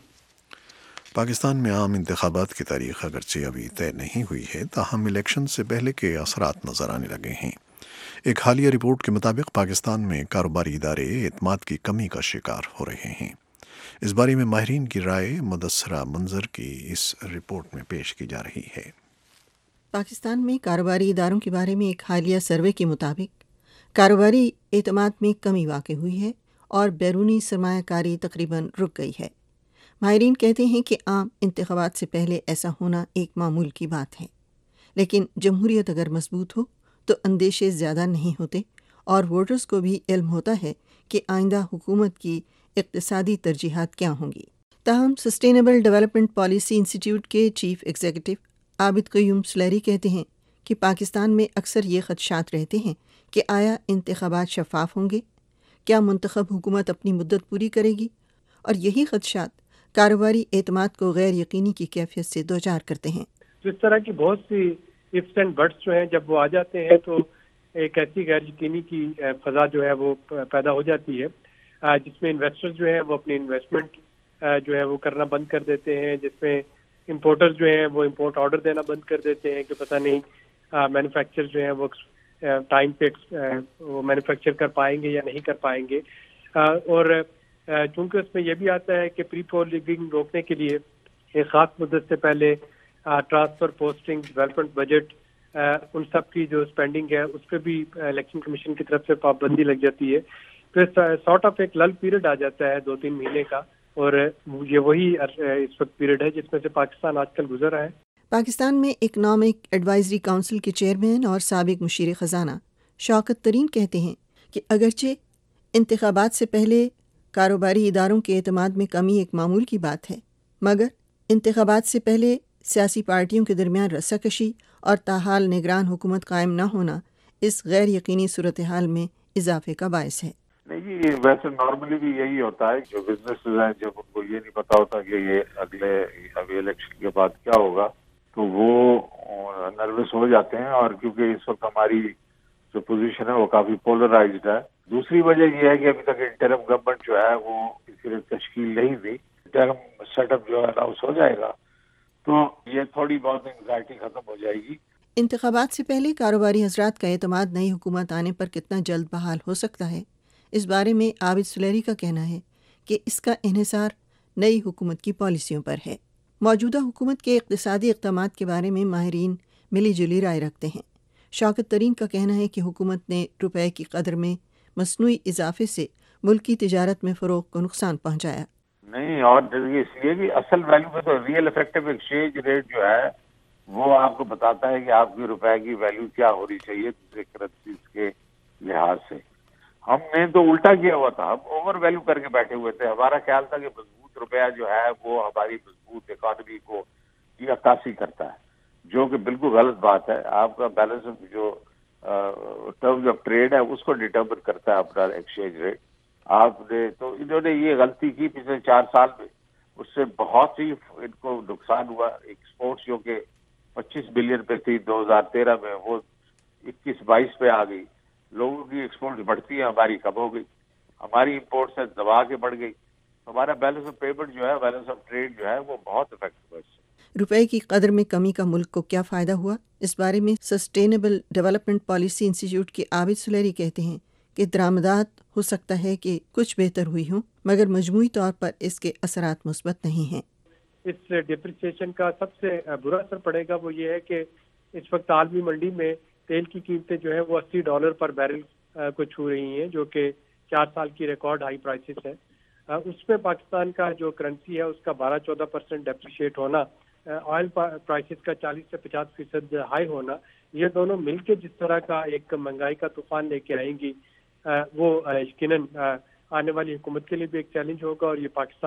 Pakistan میں عام انتخابات کی تاریخ اگرچہ ابھی طے نہیں ہوئی ہے، تاہم الیکشن سے پہلے کے اثرات نظر آنے لگے ہیں. ایک حالیہ رپورٹ کے مطابق پاکستان میں کاروباری ادارے اعتماد کی کمی کا شکار ہو رہے ہیں. اس بارے میں ماہرین کی رائے مدثرہ منظر کی اس رپورٹ میں پیش کی جا رہی ہے. پاکستان میں کاروباری اداروں کے بارے میں ایک حالیہ سروے کے مطابق کاروباری اعتماد میں کمی واقع ہوئی ہے اور بیرونی سرمایہ کاری تقریباً رک گئی ہے. ماہرین کہتے ہیں کہ عام انتخابات سے پہلے ایسا ہونا ایک معمول کی بات ہے، لیکن جمہوریت اگر مضبوط ہو تو اندیشے زیادہ نہیں ہوتے اور ووٹرز کو بھی علم ہوتا ہے کہ آئندہ حکومت کی اقتصادی ترجیحات کیا ہوں گی. تاہم سسٹینیبل ڈیولپمنٹ پالیسی انسٹیٹیوٹ کے چیف ایگزیکٹو عابد قیوم سلیری کہتے ہیں کہ پاکستان میں اکثر یہ خدشات رہتے ہیں کہ آیا انتخابات شفاف ہوں گے، کیا منتخب حکومت اپنی مدت پوری کرے گی، اور یہی خدشات کاروباری اعتماد کو غیر یقینی کی کیفیت سے دوچار کرتے ہیں. اس طرح کی بہت سی ifs اینڈ بٹس جو ہیں جب وہ آ جاتے ہیں تو ایک ایسی غیر یقینی کی فضا جو ہے وہ پیدا ہو جاتی ہے جس میں انویسٹر جو ہیں وہ اپنی انویسٹمنٹ جو ہے وہ کرنا بند کر دیتے ہیں، جس میں امپورٹرز جو ہیں وہ امپورٹ آرڈر دینا بند کر دیتے ہیں کہ پتہ نہیں مینوفیکچر جو ہیں وہ ٹائم پہ وہ مینوفیکچر کر پائیں گے یا نہیں کر پائیں گے. اور چونکہ اس میں یہ بھی آتا ہے کہ پری پولنگ روکنے کے لیے ایک خاص مدت سے پہلے ٹرانسفر، پوسٹنگ، ڈیولپمنٹ بجٹ، ان سب کی جو اسپینڈنگ ہے اس پہ بھی الیکشن کمیشن کی طرف سے پابندی لگ جاتی ہے. پھر سارٹ آف ایک لل پیریڈ آ جاتا ہے 2-3 مہینے کا، اور یہ وہی اس وقت پیریڈ ہے جس میں سے پاکستان آج کل گزر رہا ہے. پاکستان میں اکنامک ایڈوائزری کونسل کے چیئرمین اور سابق مشیر خزانہ شوکت ترین کہتے ہیں کہ اگرچہ انتخابات سے پہلے کاروباری اداروں کے اعتماد میں کمی ایک معمول کی بات ہے، مگر انتخابات سے پہلے سیاسی پارٹیوں کے درمیان رساکشی اور تاحال نگران حکومت قائم نہ ہونا اس غیر یقینی صورتحال میں اضافے کا باعث ہے. نہیں جی، ویسے نارملی بھی یہی ہوتا ہے، جو بزنس ہیں جب ان کو یہ نہیں پتا ہوتا کہ یہ ابھی الیکشن کے بعد کیا ہوگا تو وہ نروس ہو جاتے ہیں، اور کیونکہ اس وقت ہماری جو پوزیشن ہے وہ کافی پولرائزڈ ہے. دوسری وجہ یہ ہے کہ ابھی تک انٹرم گورنمنٹ جو ہے وہ کسی نے تشکیل نہیں دی. انٹرم سیٹ اپ جو ہے اناؤنس ہو جائے گا تو یہ تھوڑی بہت انگزائٹی ختم ہو جائے گی. انتخابات سے پہلے کاروباری حضرات کا اعتماد نئی حکومت آنے پر کتنا جلد بحال ہو سکتا ہے، اس بارے میں عابد سلیری کا کہنا ہے کہ اس کا انحصار نئی حکومت کی پالیسیوں پر ہے. موجودہ حکومت کے اقتصادی اقدامات کے بارے میں ماہرین ملی جلی رائے رکھتے ہیں. شوکت ترین کا کہنا ہے کہ حکومت نے روپے کی قدر میں مصنوعی اضافے سے ملکی تجارت میں فروغ کو نقصان پہنچایا. نہیں، اور اس لیے کہ اصل ویلیو میں تو ریئل افیکٹو ایکسچینج ریٹ جو ہے وہ آپ کو بتاتا ہے کہ آپ کی روپے کی ویلیو کیا ہونی چاہیے دوسرے کرنسیز کے لحاظ سے. ہم نے تو الٹا کیا ہوا تھا، ہم اوور ویلیو کر کے بیٹھے ہوئے تھے. ہمارا خیال تھا کہ مضبوط روپیہ جو ہے وہ ہماری مضبوط اکانومی کو کی عکاسی کرتا ہے، جو کہ بالکل غلط بات ہے. آپ کا بیلنس جو ٹرمز آف ٹریڈ ہے اس کو ڈٹرمن کرتا ہے اپنا ایکسچینج ریٹ. آپ نے تو انہوں نے یہ غلطی کی پچھلے 4 سال میں، اس سے بہت ہی ان کو نقصان ہوا. ایکسپورٹس جو کہ 25 بلین پہ تھی 2013 میں، وہ 21-22 پہ آ گئی. لوگوں کی ایکسپورٹ بڑھتی ہے، ہماری کم ہو گئی. ہماری امپورٹ سے دبا کے بڑھ گئی. ہمارا بیلنس آف پیمنٹ جو ہے، بیلنس آف ٹریڈ جو ہے وہ بہت افیکٹ ہوا. روپے کی قدر میں کمی کا ملک کو کیا فائدہ ہوا، اس بارے میں سسٹینیبل ڈیولپمنٹ پالیسی انسٹیٹیوٹ کے عابد سلیری کہتے ہیں کہ درآمدات ہو سکتا ہے کہ کچھ بہتر ہوئی ہوں، مگر مجموعی طور پر اس کے اثرات مثبت نہیں ہیں۔ اس ڈپریسیشن کا سب سے برا اثر پڑے گا وہ یہ ہے کہ اس وقت عالمی منڈی میں تیل کی قیمتیں جو ہے وہ $80 پر بیرل کو چھو رہی ہیں، جو کہ 4 سال کی ریکارڈ ہائی پرائسز ہے۔ اس میں پاکستان کا جو کرنسی ہے اس کا 12-14% ڈیپریشیٹ ہونا، آئل پرائسز کا 40 سے 50% ہائی ہونا، یہ دونوں مل کے جس طرح کا ایک مہنگائی کا طوفان لے کے آئیں گی، وہ یقیناً آنے والی حکومت کے لیے بھی ایک چیلنج ہوگا، اور یہ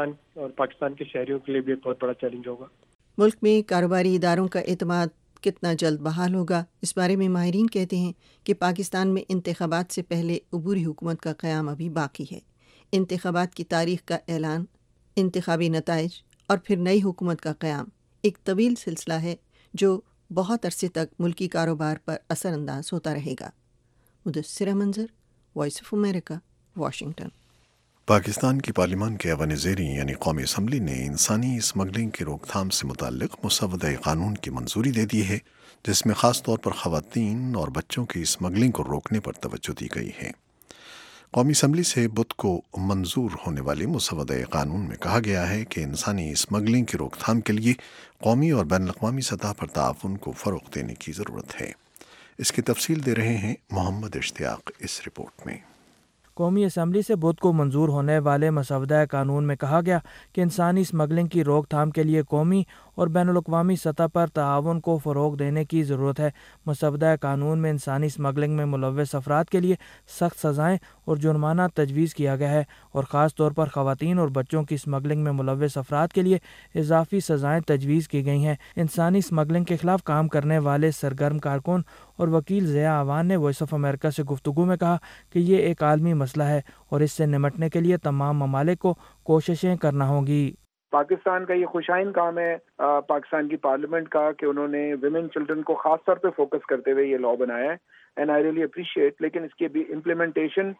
پاکستان کے شہریوں کے لیے بھی ایک بہت بڑا چیلنج ہوگا۔ ملک میں کاروباری اداروں کا اعتماد کتنا جلد بحال ہوگا، اس بارے میں ماہرین کہتے ہیں کہ پاکستان میں انتخابات سے پہلے عبوری حکومت کا قیام ابھی باقی ہے۔ انتخابات کی تاریخ کا اعلان، انتخابی نتائج اور پھر نئی حکومت کا قیام ایک طویل سلسلہ ہے جو بہت عرصے تک ملکی کاروبار پر اثر انداز ہوتا رہے گا۔ Mudassira Manzar, voice of America, Washington. Pakistan کی پارلیمان کے ایوان زیریں یعنی قومی اسمبلی نے انسانی اسمگلنگ کی روک تھام سے متعلق مسودہ قانون کی منظوری دے دی ہے، جس میں خاص طور پر خواتین اور بچوں کی اسمگلنگ کو روکنے پر توجہ دی گئی ہے۔ قومی اسمبلی سے بدھ کو منظور ہونے والے مسودہ قانون میں کہا گیا ہے کہ انسانی اسمگلنگ کی روک تھام کے لیے قومی اور بین الاقوامی سطح پر تعاون کو فروغ دینے کی ضرورت ہے۔ اس کی تفصیل دے رہے ہیں محمد اشتیاق اس رپورٹ میں۔ قومی اسمبلی سے بدھ کو منظور ہونے والے مسودہ قانون میں کہا گیا کہ انسانی اسمگلنگ کی روک تھام کے لیے قومی اور بین الاقوامی سطح پر تعاون کو فروغ دینے کی ضرورت ہے۔ مسودہ قانون میں انسانی اسمگلنگ میں ملوث افراد کے لیے سخت سزائیں اور جرمانہ تجویز کیا گیا ہے، اور خاص طور پر خواتین اور بچوں کی اسمگلنگ میں ملوث افراد کے لیے اضافی سزائیں تجویز کی گئی ہیں۔ انسانی اسمگلنگ کے خلاف کام کرنے والے سرگرم کارکن اور وکیل ضیاء اعوان نے وائس آف امریکہ سے گفتگو میں کہا کہ یہ ایک عالمی مسئلہ ہے اور اس سے نمٹنے کے لیے تمام ممالک کو کوششیں کرنا ہوں گی۔ پاکستان کا یہ خوشائن کام ہے پاکستان کی پارلیمنٹ کا کہ انہوں نے ویمن چلڈرن کو خاص طور پہ فوکس کرتے ہوئے یہ لا بنایا ہے، اینڈ آئی ریئلی اپریشیٹ۔ لیکن اس کی بھی امپلیمنٹیشن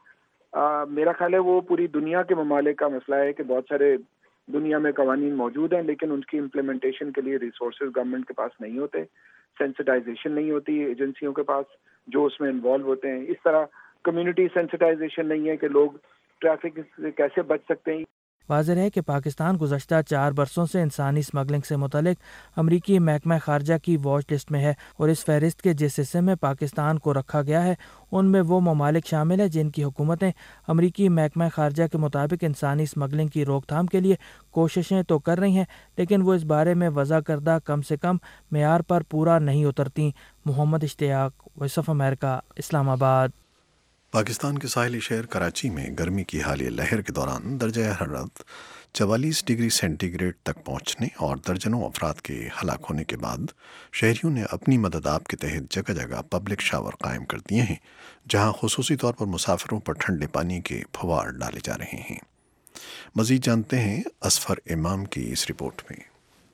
میرا خیال ہے وہ پوری دنیا کے ممالک کا مسئلہ ہے کہ بہت سارے دنیا میں قوانین موجود ہیں لیکن ان کی امپلیمنٹیشن کے لیے ریسورسز گورنمنٹ کے پاس نہیں ہوتے، سینسٹائزیشن نہیں ہوتی ایجنسیوں کے پاس جو اس میں انوالو ہوتے ہیں، اس طرح کمیونٹی سینسٹائزیشن نہیں ہے کہ لوگ ٹریفک سے کیسے بچ سکتے ہیں۔ واضح ہے کہ پاکستان گزشتہ 4 برسوں سے انسانی اسمگلنگ سے متعلق امریکی محکمہ خارجہ کی واچ لسٹ میں ہے، اور اس فہرست کے جس حصے میں پاکستان کو رکھا گیا ہے ان میں وہ ممالک شامل ہیں جن کی حکومتیں امریکی محکمہ خارجہ کے مطابق انسانی اسمگلنگ کی روک تھام کے لیے کوششیں تو کر رہی ہیں لیکن وہ اس بارے میں وضع کردہ کم سے کم معیار پر پورا نہیں اترتی۔ محمد اشتیاق، وائس آف امریکہ، اسلام آباد۔ پاکستان کے ساحلی شہر کراچی میں گرمی کی حالیہ لہر کے دوران درجہ حرارت 44 ڈگری سینٹی گریڈ تک پہنچنے اور درجنوں افراد کے ہلاک ہونے کے بعد شہریوں نے اپنی مدد آپ کے تحت جگہ جگہ پبلک شاور قائم کر دیے ہیں، جہاں خصوصی طور پر مسافروں پر ٹھنڈے پانی کے پھوار ڈالے جا رہے ہیں۔ مزید جانتے ہیں اصفر امام کی اس رپورٹ میں۔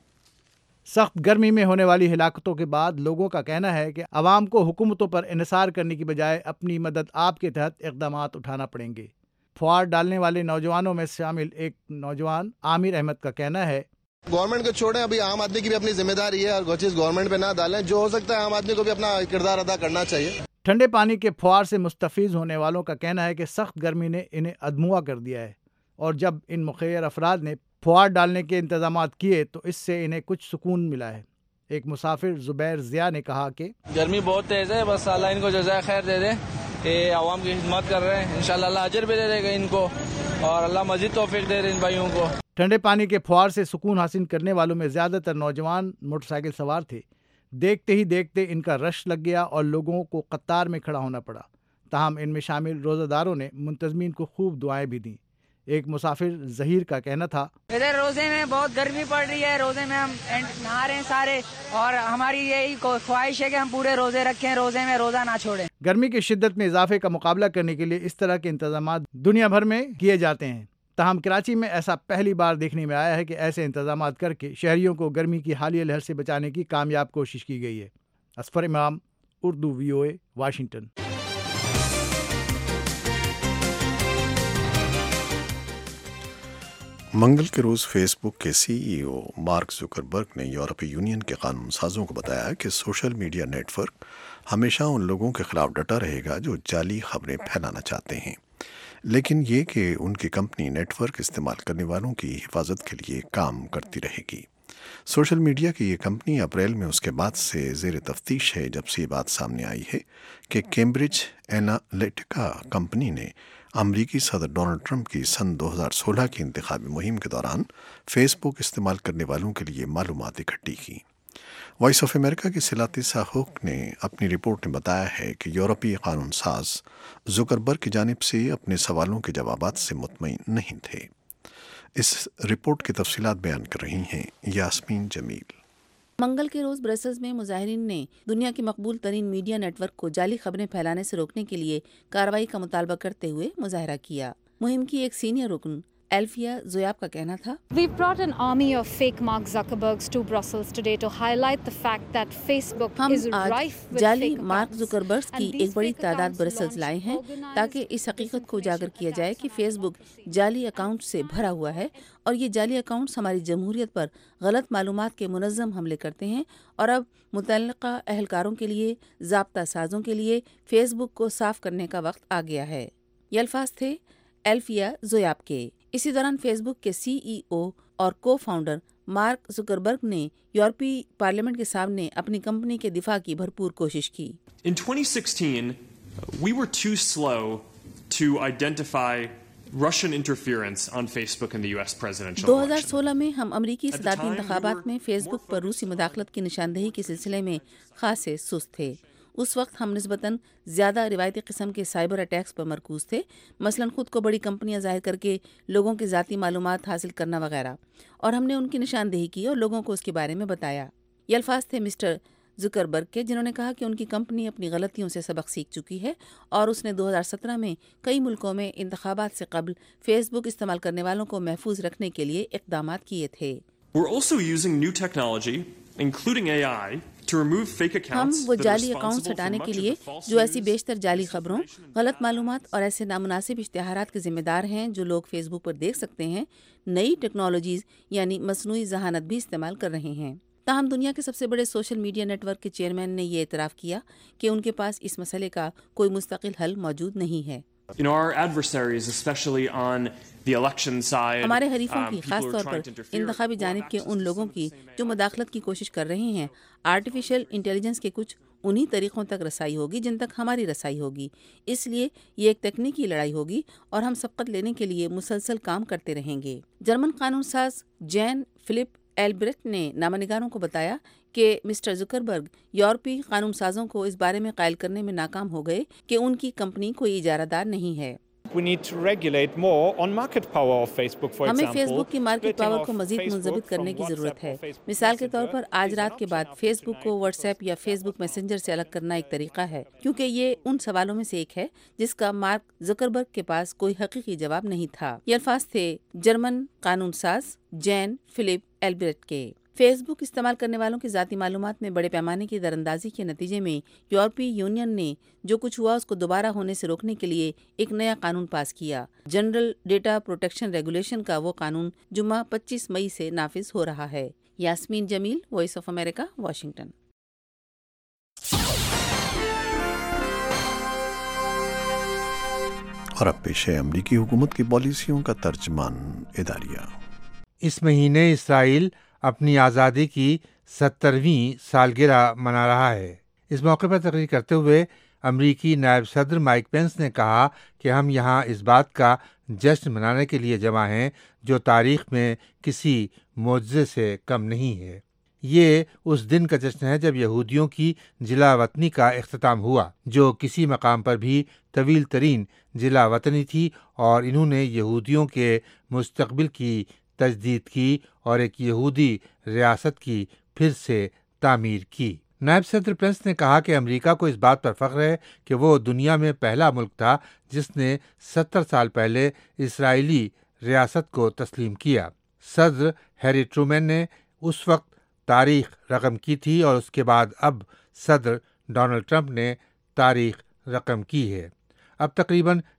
سخت گرمی میں ہونے والی ہلاکتوں کے بعد لوگوں کا کہنا ہے کہ عوام کو حکومتوں پر انحصار کرنے کی بجائے اپنی مدد آپ کے تحت اقدامات اٹھانا پڑیں گے۔ پھوار ڈالنے والے نوجوانوں میں شامل ایک نوجوان عامر احمد کا کہنا ہے، گورنمنٹ کو چھوڑیں، ابھی عام آدمی کی بھی اپنی ذمہ داری ہے اور وہ چیز گورنمنٹ پہ نہ ڈالیں، جو ہو سکتا ہے عام آدمی کو بھی اپنا کردار ادا کرنا چاہیے۔ ٹھنڈے پانی کے پھوار سے مستفیض ہونے والوں کا کہنا ہے کہ سخت گرمی نے انہیں ادموا کر دیا ہے، اور جب ان مخیر افراد نے پھوار ڈالنے کے انتظامات کیے تو اس سے انہیں کچھ سکون ملا ہے۔ ایک مسافر زبیر ضیاء نے کہا کہ گرمی بہت تیز ہے، بس اللہ ان کو جزائے خیر دے دے، یہ عوام کی خدمت کر رہے ہیں، انشاءاللہ اللہ اجر بھی دے دے گا ان کو، اور اللہ مزید توفیق دے رہے ان بھائیوں کو۔ ٹھنڈے پانی کے پھوار سے سکون حاصل کرنے والوں میں زیادہ تر نوجوان موٹر سائیکل سوار تھے۔ دیکھتے ہی دیکھتے ان کا رش لگ گیا اور لوگوں کو قطار میں کھڑا ہونا پڑا، تاہم ان میں شامل روزہ داروں نے منتظمین کو خوب دعائیں بھی دیں۔ ایک مسافر ظہیر کا کہنا تھا، ادھر روزے میں بہت گرمی پڑ رہی ہے، روزے میں ہم نہا رہے ہیں سارے، اور ہماری یہی خواہش ہے کہ ہم پورے روزے رکھیں، روزے میں روزہ نہ چھوڑیں۔ گرمی کی شدت میں اضافے کا مقابلہ کرنے کے لیے اس طرح کے انتظامات دنیا بھر میں کیے جاتے ہیں، تاہم کراچی میں ایسا پہلی بار دیکھنے میں آیا ہے کہ ایسے انتظامات کر کے شہریوں کو گرمی کی حالیہ لہر سے بچانے کی کامیاب کوشش کی گئی ہے۔ اصفر امام، اردو VOA، واشنگٹن۔ منگل کے روز فیس بک کے CEO مارک زکربرگ نے یورپی یونین کے قانون سازوں کو بتایا کہ سوشل میڈیا نیٹ ورک ہمیشہ ان لوگوں کے خلاف ڈٹا رہے گا جو جعلی خبریں پھیلانا چاہتے ہیں، لیکن یہ کہ ان کی کمپنی نیٹ ورک استعمال کرنے والوں کی حفاظت کے لیے کام کرتی رہے گی۔ سوشل میڈیا کی یہ کمپنی اپریل میں اس کے بعد سے زیر تفتیش ہے جب سے یہ بات سامنے آئی ہے کہ کیمبرج اینالیٹکا کمپنی نے امریکی صدر ڈونلڈ ٹرمپ کی سن 2016 کی انتخابی مہم کے دوران فیس بک استعمال کرنے والوں کے لیے معلومات اکٹھی کی۔ وائس آف امریکہ کی سلاتی ساہوک نے اپنی رپورٹ میں بتایا ہے کہ یورپی قانون ساز زکربرگ کی جانب سے اپنے سوالوں کے جوابات سے مطمئن نہیں تھے۔ اس رپورٹ کی تفصیلات بیان کر رہی ہیں یاسمین جمیل۔ منگل کے روز برسلز میں مظاہرین نے دنیا کی مقبول ترین میڈیا نیٹ ورک کو جعلی خبریں پھیلانے سے روکنے کے لیے کارروائی کا مطالبہ کرتے ہوئے مظاہرہ کیا۔ مہم کی ایک سینئر رکن ایلفیا زویاب کا کہنا تھا، We've brought an army of fake Mark Zuckerbergs to Brussels today to highlight the fact that Facebook ہم is rife آج with جعلی fake مارک accounts. زکربرگ کی And ایک these بڑی fake تعداد accounts برسلز launch لائے ہیں organized تاکہ اس حقیقت کو اجاگر کیا جائے کہ فیس بک جعلی اکاؤنٹ سے بھرا ہوا ہے، اور یہ جعلی اکاؤنٹس ہماری جمہوریت پر غلط معلومات کے منظم حملے کرتے ہیں، اور اب متعلقہ اہلکاروں کے لیے، ضابطہ سازوں کے لیے فیس بک کو صاف کرنے کا وقت آ گیا ہے۔ یہ الفاظ تھے ایلفیا زویاب کے۔ اسی دوران فیس بک کے سی ای او اور کو فاؤنڈر مارک زکربرگ نے یورپی پارلیمنٹ کے سامنے اپنی کمپنی کے دفاع کی بھرپور کوشش کی۔ In 2016, we were too slow to identify Russian interference on Facebook in the US presidential election. 2016 میں ہم امریکی صدارتی انتخابات میں فیس بک پر روسی مداخلت کی نشاندہی کے سلسلے میں خاصے سست تھے۔ اس وقت ہم نسبتاً زیادہ روایتی قسم کے سائبر اٹیکس پر مرکوز تھے، مثلاً خود کو بڑی کمپنیاں ظاہر کر کے لوگوں کی ذاتی معلومات حاصل کرنا وغیرہ، اور ہم نے ان کی نشاندہی کی اور لوگوں کو اس کے بارے میں بتایا۔ یہ الفاظ تھے مسٹر زکربرگ کے، جنہوں نے کہا کہ ان کی کمپنی اپنی غلطیوں سے سبق سیکھ چکی ہے، اور اس نے 2017 میں کئی ملکوں میں انتخابات سے قبل فیس بک استعمال کرنے والوں کو محفوظ رکھنے کے لیے اقدامات کیے تھے۔ We're also using new technology, including AI, to remove fake accounts ہم وہ that are جعلی responsible اکاؤنٹس for ہٹانے much کے of لیے the false جو ایسی news, بیشتر جعلی خبروں، غلط معلومات اور ایسے نامناسب اشتہارات کے ذمہ دار ہیں جو لوگ فیس بک پر دیکھ سکتے ہیں، نئی ٹیکنالوجیز یعنی مصنوعی ذہانت بھی استعمال کر رہے ہیں۔ تاہم دنیا کے سب سے بڑے سوشل میڈیا نیٹ ورک کے چیئرمین نے یہ اعتراف کیا کہ ان کے پاس اس مسئلے کا کوئی مستقل حل موجود نہیں ہے۔ our adversaries, especially on the election side, ہمارے حریفوں کی people خاص who are طور trying پر to interfere, انتخابی who have جانب کے access ان to لوگوں some کی of the same جو مداخلت کی کوشش کر رہے ہیں، آرٹیفیشل انٹیلیجنس کے کچھ انہی طریقوں تک رسائی ہوگی جن تک ہماری رسائی ہوگی۔ اس لیے یہ ایک تکنیکی لڑائی ہوگی اور ہم سبقت لینے کے لیے مسلسل کام کرتے رہیں گے۔ جرمن قانون ساز جین فلپ ایلبریٹ نے نامہ نگاروں کو بتایا کہ مسٹر زکربرگ یورپی قانون سازوں کو اس بارے میں قائل کرنے میں ناکام ہو گئے کہ ان کی کمپنی کوئی اجارہ دار نہیں ہے۔ We need to regulate more on market power of Facebook, for ہمیں example. فیس بک کی مارکیٹ splitting پاور کو off مزید Facebook منضبط کرنے from کی ضرورت WhatsApp ہے۔ or Facebook مثال کے طور Messenger پر آج is رات an کے بعد option of فیس بک کو tonight. واٹس ایپ یا فیس بک میسنجر سے الگ کرنا ایک طریقہ ہے، کیونکہ یہ ان سوالوں میں سے ایک ہے جس کا مارک زکربرگ کے پاس کوئی حقیقی جواب نہیں تھا۔ یہ الفاظ تھے جرمن قانون ساز جین فلپ ایلبریٹ کے۔ فیس بک استعمال کرنے والوں کی ذاتی معلومات میں بڑے پیمانے کی دراندازی کے نتیجے میں یورپی یونین نے جو کچھ ہوا اس کو دوبارہ ہونے سے روکنے کے لیے ایک نیا قانون پاس کیا۔ جنرل ڈیٹا پروٹیکشن ریگولیشن کا وہ قانون جمعہ 25 مئی سے نافذ ہو رہا ہے۔ Yasmeen Jamil, voice of America, Washington. اور اب پیش ہے امریکی حکومت کی پالیسیوں کا ترجمان اداریہ۔ اس مہینے اسرائیل اپنی آزادی کی 70ویں سالگرہ منا رہا ہے۔ اس موقع پر تقریر کرتے ہوئے امریکی نائب صدر مائک پینس نے کہا کہ ہم یہاں اس بات کا جشن منانے کے لیے جمع ہیں جو تاریخ میں کسی معجزے سے کم نہیں ہے۔ یہ اس دن کا جشن ہے جب یہودیوں کی جلا وطنی کا اختتام ہوا، جو کسی مقام پر بھی طویل ترین جلا وطنی تھی، اور انہوں نے یہودیوں کے مستقبل کی تجدید کی اور ایک یہودی ریاست کی پھر سے تعمیر کی۔ نائب صدر پینس نے کہا کہ امریکہ کو اس بات پر فخر ہے کہ وہ دنیا میں پہلا ملک تھا جس نے 70 سال پہلے اسرائیلی ریاست کو تسلیم کیا۔ صدر ہیری ٹرومین نے اس وقت تاریخ رقم کی تھی اور اس کے بعد اب صدر ڈونلڈ ٹرمپ نے تاریخ رقم کی ہے۔ اب تقریباً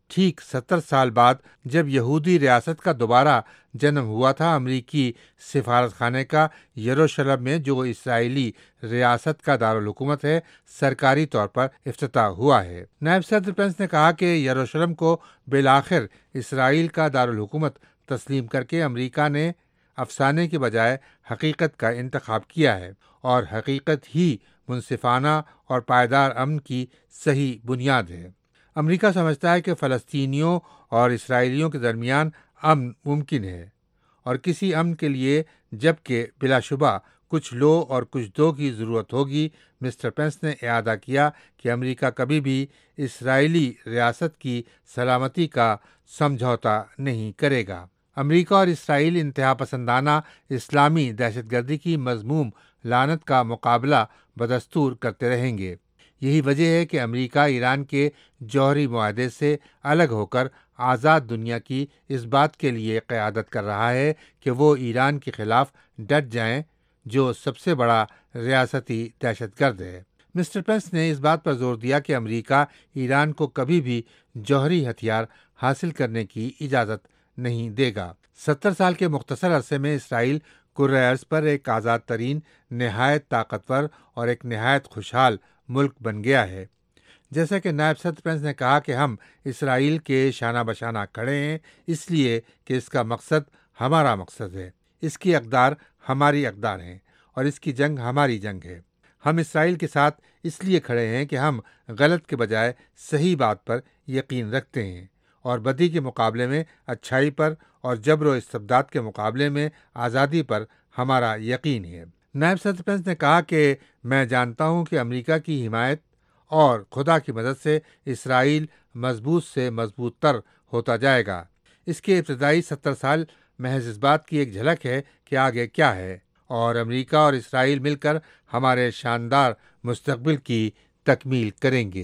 ठीक 70 साल बाद जब यहूदी रियासत का दोबारा जन्म हुआ था, अमरीकी सिफारत खाने का यरूशलेम में, जो इसराइली रियासत का दारुल हुकूमत है, सरकारी तौर पर इफ्तिताह हुआ है। नायब सदर पेंस ने कहा कि यरूशलेम को बिलाखिर इसराइल का दारुल हुकूमत तस्लीम करके अमरीका ने अफसाने के बजाय हकीकत का इंतखाब किया है और हकीकत ही मुनसिफाना और पायदार अमन की सही बुनियाद है। अमरीका समझता है कि फ़लस्तीनियों और इसराइलियों के दरमियान अमन मुमकिन है और किसी अमन के लिए, जबकि बिलाशुबा कुछ लो और कुछ दो की ज़रूरत होगी। मिस्टर पेंस ने इआदा किया कि अमरीका कभी भी इसराइली रियासत की सलामती का समझौता नहीं करेगा। अमरीका और इसराइल इंतहा पसंदाना इस्लामी दहशतगर्दी की मज़मूम लानत का मुकाबला बदस्तूर करते रहेंगे। यही वजह है कि अमरीका ईरान के जौहरी मुआहदे से अलग होकर आज़ाद दुनिया की इस बात के लिए क़यादत कर रहा है कि वो ईरान के ख़िलाफ़ डट जाएं, जो सबसे बड़ा रियासती दहशतगर्द है। मिस्टर पेंस ने इस बात पर जोर दिया कि अमरीका ईरान को कभी भी जौहरी हथियार हासिल करने की इजाज़त नहीं देगा। 70 साल के मुख्तसर अरसे में इसराइल कुर्रे अर्ज़ पर एक आज़ाद तरीन, नहायत ताकतवर और एक नहायत खुशहाल मुल्क बन गया है। जैसा कि नायब सदर पेंस ने कहा कि हम इसराइल के शाना बशाना खड़े हैं, इसलिए कि इसका मकसद हमारा मकसद है, इसकी अक़दार हमारी अक़दार हैं और इसकी जंग हमारी जंग है। हम इसराइल के साथ इसलिए खड़े हैं कि हम गलत के बजाय सही बात पर यकीन रखते हैं और बदी के मुकाबले में अच्छाई पर और जबर व इस्तबदाद के मुकाबले में आज़ादी पर हमारा यकीन है। नायब सदर पेंस ने कहा कि मैं जानता हूं कि अमेरिका की हिमायत और खुदा की मदद से इसराइल मजबूत से मजबूत तर होता जाएगा। इसके इब्तदाई 70 साल महज इस बात की एक झलक है कि आगे क्या है, और अमेरिका और इसराइल मिलकर हमारे शानदार मुस्तकबिल की तकमील करेंगे।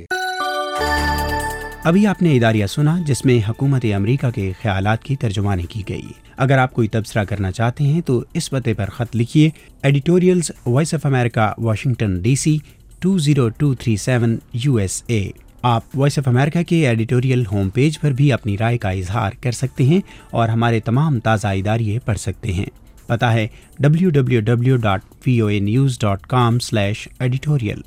अभी आपने इदारिया सुना जिसमें हुकूमत अमरीका के ख्यालात की तर्जुमानी की गई। अगर आप कोई तबसरा करना चाहते हैं तो इस पते पर ख़त लिखिए, editorials voice of America, Washington DC 20237 USA। आप वॉइस ऑफ अमेरिका के एडिटोरियल होम पेज पर भी अपनी राय का इजहार कर सकते हैं और हमारे तमाम ताज़ा इदारिये पढ़ सकते हैं। पता है www.voanews.com/editorial।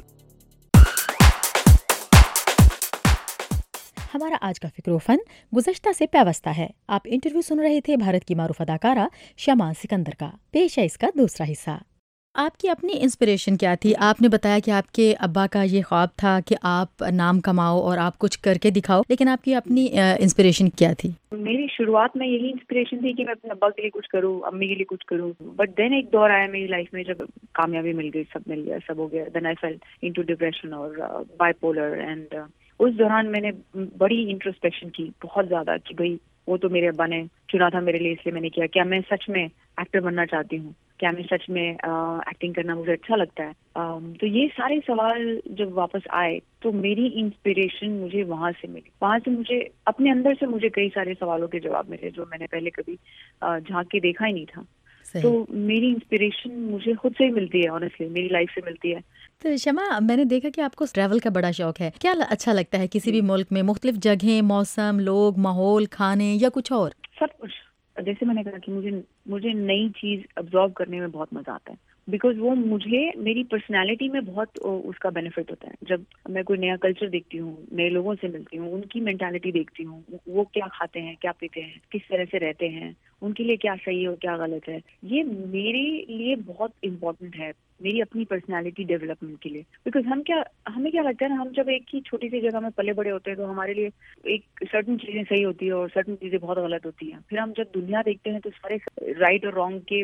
हमारा आज का फिक्रोफन गुज़श्ता से पैवस्ता है। आप इंटरव्यू सुन रहे थे भारत की मारूफ अदाकारा शमा सिकंदर का। पेश है इसका दूसरा हिस्सा। आपकी अपनी इंस्पिरेशन क्या थी? आपने बताया कि आपके अब्बा का ये ख्वाब था कि आप नाम कमाओ और आप कुछ करके दिखाओ, लेकिन आपकी अपनी इंस्पिरेशन क्या थी? मेरी शुरुआत में यही इंस्पिरेशन थी कि मैं अपने अब्बा के लिए कुछ करूं, अम्मी के लिए कुछ करूं। बट देन एक दौर आया मेरी लाइफ में जब कामयाबी मिल गई, सब मिल गया, सब हो गया। Then I fell into depression और बाइपोलर एंड उस दौरान मैंने बड़ी इंट्रोस्पेक्शन की, बहुत ज्यादा, कि भाई वो तो मेरे अब्बा ने चुना था मेरे लिए, इसलिए मैंने किया। क्या मैं सच में एक्टर बनना चाहती हूँ? क्या मैं सच में एक्टिंग करना मुझे अच्छा लगता है? तो ये सारे सवाल जब वापस आए तो मेरी इंस्पिरेशन मुझे वहां से मिली। वहां से मुझे अपने अंदर से मुझे कई सारे सवालों के जवाब मिले जो मैंने पहले कभी झांक के देखा ही नहीं था। तो मेरी इंस्पिरेशन मुझे खुद से ही मिलती है, ऑनेस्टली मेरी लाइफ से मिलती है। तो शमा, मैंने देखा कि आपको ट्रैवल का बड़ा शौक है। क्या अच्छा लगता है किसी भी मुल्क में? मुख्तलिफ जगहें, मौसम, लोग, माहौल, खाने, या कुछ और? सब कुछ। जैसे मैंने कहा कि मुझे नई चीज अब्जॉर्व करने में बहुत मजा आता है, बिकॉज वो मुझे मेरी पर्सनालिटी में बहुत उसका बेनिफिट होता है। जब मैं कोई नया कल्चर देखती हूँ, नए लोगों से मिलती हूँ, उनकी मेंटालिटी देखती हूँ, वो क्या खाते हैं, क्या पीते हैं, किस तरह से रहते हैं, उनके लिए क्या सही है और क्या गलत है, ये मेरे लिए बहुत इम्पोर्टेंट है मेरी अपनी पर्सनालिटी डेवलपमेंट के लिए। बिकॉज हमें क्या लगता है ना, हम जब एक ही छोटी सी जगह में पले बड़े होते हैं तो हमारे लिए एक सर्टन चीजें सही होती है और सर्टन चीजें बहुत गलत होती हैं। फिर हम जब दुनिया देखते हैं तो सारे राइट और रॉन्ग के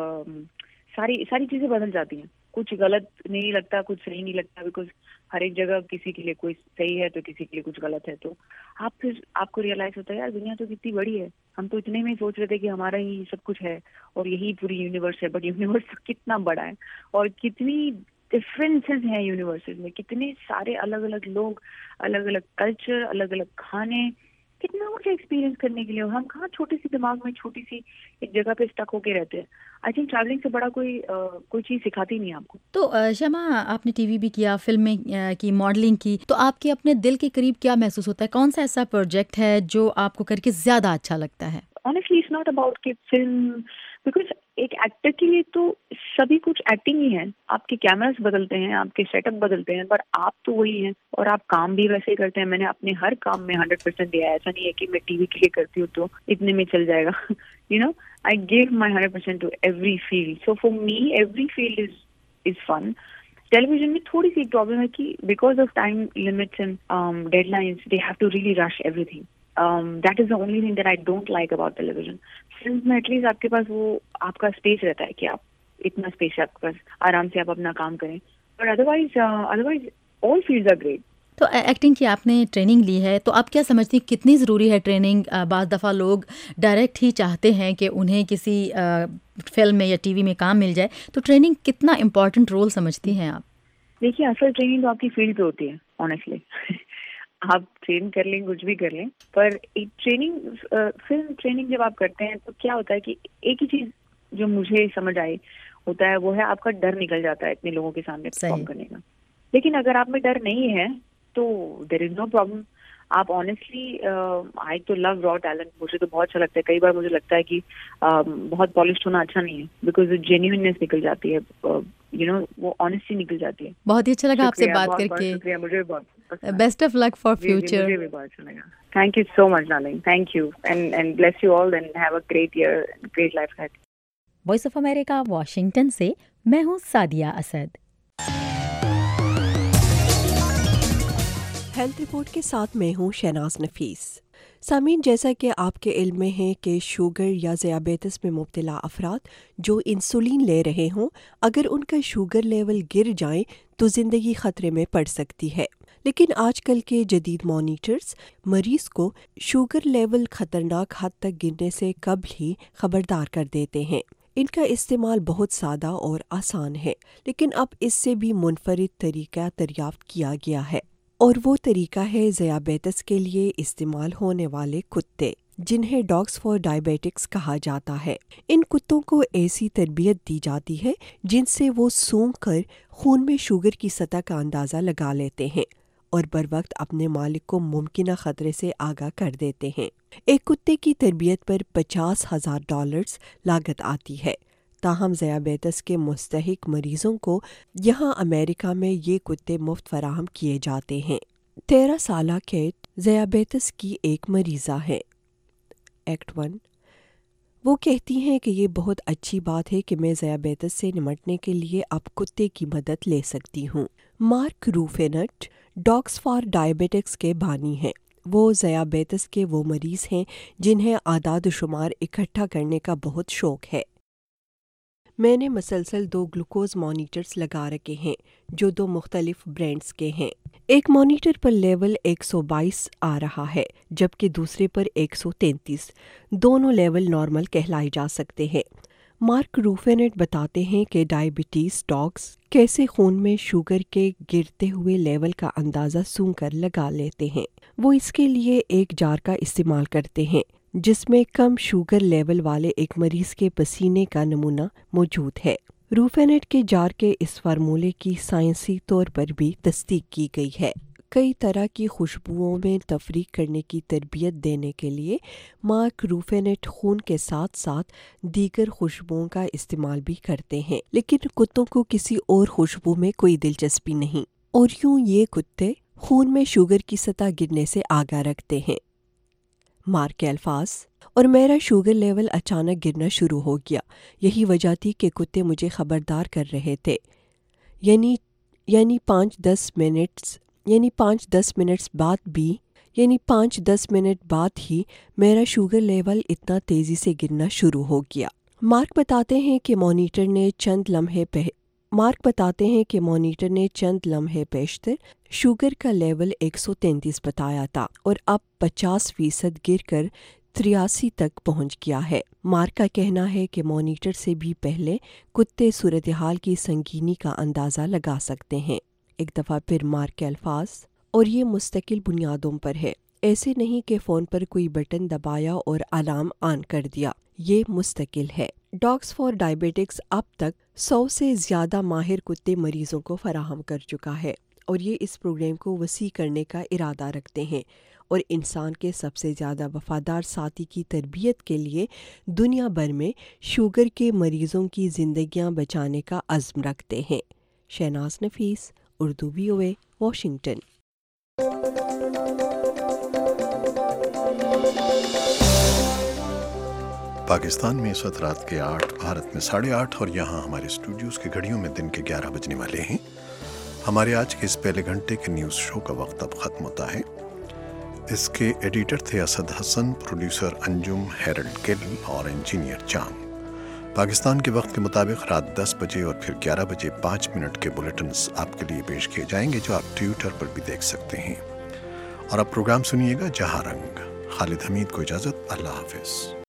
सारी चीजें बदल जाती हैं। कुछ गलत नहीं लगता, कुछ सही नहीं लगता, बिकॉज हर एक जगह किसी के लिए कोई सही है तो किसी के लिए कुछ गलत है। तो आपको रियलाइज होता है यार दुनिया तो कितनी बड़ी है। हम तो इतने में सोच रहे थे कि हमारा ही सब कुछ है और यही पूरी यूनिवर्स है, बट यूनिवर्स कितना बड़ा है और कितनी डिफरेंसेस हैं यूनिवर्सेस में, कितने सारे अलग अलग लोग, अलग अलग कल्चर, अलग अलग खाने, कितना कुछ एक्सपीरियंस करने के लिए, और हम कहाँ छोटे सी दिमाग में छोटी सी एक जगह पे स्टक होके रहते हैं। आई थिंक ट्रैवलिंग से बड़ा कोई चीज़ सिखाती नहीं है आपको। तो शमा, आपने टीवी भी किया, फिल्में की, मॉडलिंग की, तो आपके अपने दिल के करीब क्या महसूस होता है? कौन सा ऐसा प्रोजेक्ट है जो आपको करके ज़्यादा अच्छा लगता है? ऑनेस्टली इट्स नॉट अबाउट कि फिल्म, बिकॉज एक एक्टर के लिए तो सभी कुछ एक्टिंग ही है। आपके कैमरास बदलते हैं, आपके सेटअप बदलते हैं, पर आप तो वही हैं और आप काम भी वैसे ही करते हैं। मैंने अपने हर काम में 100% दिया है। ऐसा नहीं है कि मैं टीवी के लिए करती हूँ तो इतने में चल जाएगा। You know, I give my 100% to every field. So for me every field is fun. Television में थोड़ी सी प्रॉब्लम है कि because of time limits and deadlines they have to really rush everything. That is the only thing that I don't like about television. Films में at least आपके पास वो आपका स्पेस रहता है कि आप इतना स्पेस है आपके पास, आराम से आप अपना काम करें। But otherwise all fields are great. तो एक्टिंग की आपने ट्रेनिंग ली है, तो आप क्या समझती हैं कितनी ज़रूरी है ट्रेनिंग? बाज़ दफ़ा लोग डायरेक्ट ही चाहते हैं कि उन्हें किसी फिल्म में या टीवी में काम मिल जाए, तो ट्रेनिंग कितना इम्पोर्टेंट रोल समझती हैं आप? देखिए, असल ट्रेनिंग तो आपकी फील्ड पे होती है ऑनेस्टली। आप ट्रेन कर लें, कुछ भी कर लें, पर एक फिल्म ट्रेनिंग जब आप करते हैं तो क्या होता है कि एक ही चीज जो मुझे समझ आई होता है वो है आपका डर निकल जाता है इतने लोगों के सामने परफॉर्म करने का। लेकिन अगर आप में डर नहीं है तो देयर इज नो प्रॉब्लम। आप ऑनेस्टली, आई तो लव रॉ टैलेंट, मुझे तो बहुत अच्छा लगता है। कई बार मुझे लगता है कि बहुत पॉलिश्ड होना अच्छा नहीं है, बिकॉज जेन्युइननेस निकल जाती है, यू नो, वो ऑनेस्टी निकल जाती है। बहुत ही अच्छा लगा आपसे बात करके। शुक्रिया, मुझे बहुत best of luck for future. मुझे भी बहुत अच्छा लगा। Thank you so much darling, thank you and bless you all and have a great year, great life ahead. Voice of America Washington से मैं हूँ सादिया असद। हेल्थ रिपोर्ट के साथ मैं हूँ शहनाज नफीस। सामीन, जैसा कि आपके इल्म में है कि शुगर या ज़ियाबेतिस में मुब्तला अफराद जो इंसुलिन ले रहे हों, अगर उनका शुगर लेवल गिर जाए तो ज़िंदगी ख़तरे में पड़ सकती है। लेकिन आजकल के जदीद मॉनिटर्स मरीज़ को शुगर लेवल ख़तरनाक हद तक गिरने से कब ही खबरदार कर देते हैं। इनका इस्तेमाल बहुत सादा और आसान है, लेकिन अब इससे भी मुनफरिद तरीका दरियाफ्त किया गया है, और वो तरीका है ज़ियाबेतिस के लिए इस्तेमाल होने वाले कुत्ते, जिन्हें डॉग्स फॉर डायबिटिक्स कहा जाता है। इन कुत्तों को ऐसी तरबियत दी जाती है जिनसे वो सूंघ कर खून में शुगर की सतह का अंदाज़ा लगा लेते हैं और बर वक्त अपने मालिक को मुमकिना ख़तरे से आगाह कर देते हैं। एक कुत्ते की तरबियत पर $50,000 लागत आती है। ताहम ज़ियाबेतिस के मुस्तहिक मरीज़ों को यहाँ अमेरिका में ये कुत्ते मुफ्त फराहम किए जाते हैं। 13 साला केट ज़ियाबेतिस की एक मरीज़ा है। एक्ट 1। वो कहती हैं कि ये बहुत अच्छी बात है कि मैं ज़ियाबेतिस से निमटने के लिए अब कुत्ते की मदद ले सकती हूँ। Mark Ruefenacht dogs for diabetics के बानी हैं। वो ज़ियाबेतिस के वो मरीज़ हैं जिन्हें आदाद शुमार इकट्ठा करने का बहुत शौक़ है। मैंने मसलसल 2 ग्लूकोज मॉनिटर्स लगा रखे हैं जो 2 मुख्तलिफ ब्रांड्स के हैं। एक मॉनिटर पर लेवल 122 आ रहा है जबकि दूसरे पर 133। दोनों लेवल नॉर्मल कहलाए जा सकते हैं। मार्क रूफेनेट बताते हैं कि डायबिटीज़ डॉग्स कैसे खून में शुगर के गिरते हुए लेवल का अंदाज़ा सूंघ कर लगा लेते हैं। वो इसके लिए एक जार का इस्तेमाल करते हैं जिसमें कम शुगर लेवल वाले एक मरीज़ के पसीने का नमूना मौजूद है। रूफेनेट के जार के इस फार्मूले की साइंसी तौर पर भी तस्दीक की गई है। कई तरह की खुशबुओं में तफरीक करने की तरबियत देने के लिए मार्क रूफेनेट खून के साथ साथ दीगर खुशबुओं का इस्तेमाल भी करते हैं, लेकिन कुत्तों को किसी और खुशबू में कोई दिलचस्पी नहीं, और यूं ये कुत्ते खून में शुगर की सतह गिरने से आगाह रखते हैं। मार्क के अल्फाज, और मेरा शुगर लेवल अचानक गिरना शुरू हो गया। यही वजह थी कि कुत्ते मुझे खबरदार कर रहे थे। यानी 5-10 मिनट बाद ही मेरा शुगर लेवल इतना तेज़ी से गिरना शुरू हो गया। मार्क बताते हैं कि मॉनिटर ने चंद लम्हे पेशतर शुगर का लेवल 133 बताया था और अब 50% गिरकर 83 तक पहुंच गया है। मार्क का कहना है कि मॉनिटर से भी पहले कुत्ते सूरत हाल की संगीनी का अंदाज़ा लगा सकते हैं। एक दफ़ा फिर मार्क के अल्फाज, और ये मुस्तकिल बुनियादों पर है। ऐसे नहीं कि फ़ोन पर कोई बटन दबाया और अलार्म ऑन कर दिया। ये मुस्तकिल है। डॉग्स फॉर डायबिटिक्स अब तक 100 से ज़्यादा माहिर कुत्ते मरीज़ों को फराहम कर चुका है और ये इस प्रोग्राम को वसी करने का इरादा रखते हैं और इंसान के सबसे ज़्यादा वफादार साथी की तरबियत के लिए दुनिया भर में शुगर के मरीज़ों की ज़िंदगियां बचाने का अज़्म रखते हैं। Shahnaz Nafees, Urdu VOA, Washington. पाकिस्तान में इस वक्त रात के 8, भारत में 8:30 और यहाँ हमारे स्टूडियोज़ की घड़ियों में दिन के 11 बजने वाले हैं। हमारे आज के इस पहले घंटे के न्यूज़ शो का वक्त अब ख़त्म होता है। इसके एडिटर थे असद हसन, प्रोड्यूसर अंजुम, हैरल्ड गिल और इंजीनियर चांद। पाकिस्तान के वक्त के मुताबिक रात 10 बजे और फिर 11 बजे 5 मिनट के बुलेटिन्स आपके लिए पेश किए जाएंगे, जो आप ट्विटर पर भी देख सकते हैं। और अब प्रोग्राम सुनिएगा जहां रंग। खालिद हमीद को इजाज़त, अल्लाह हाफिज़।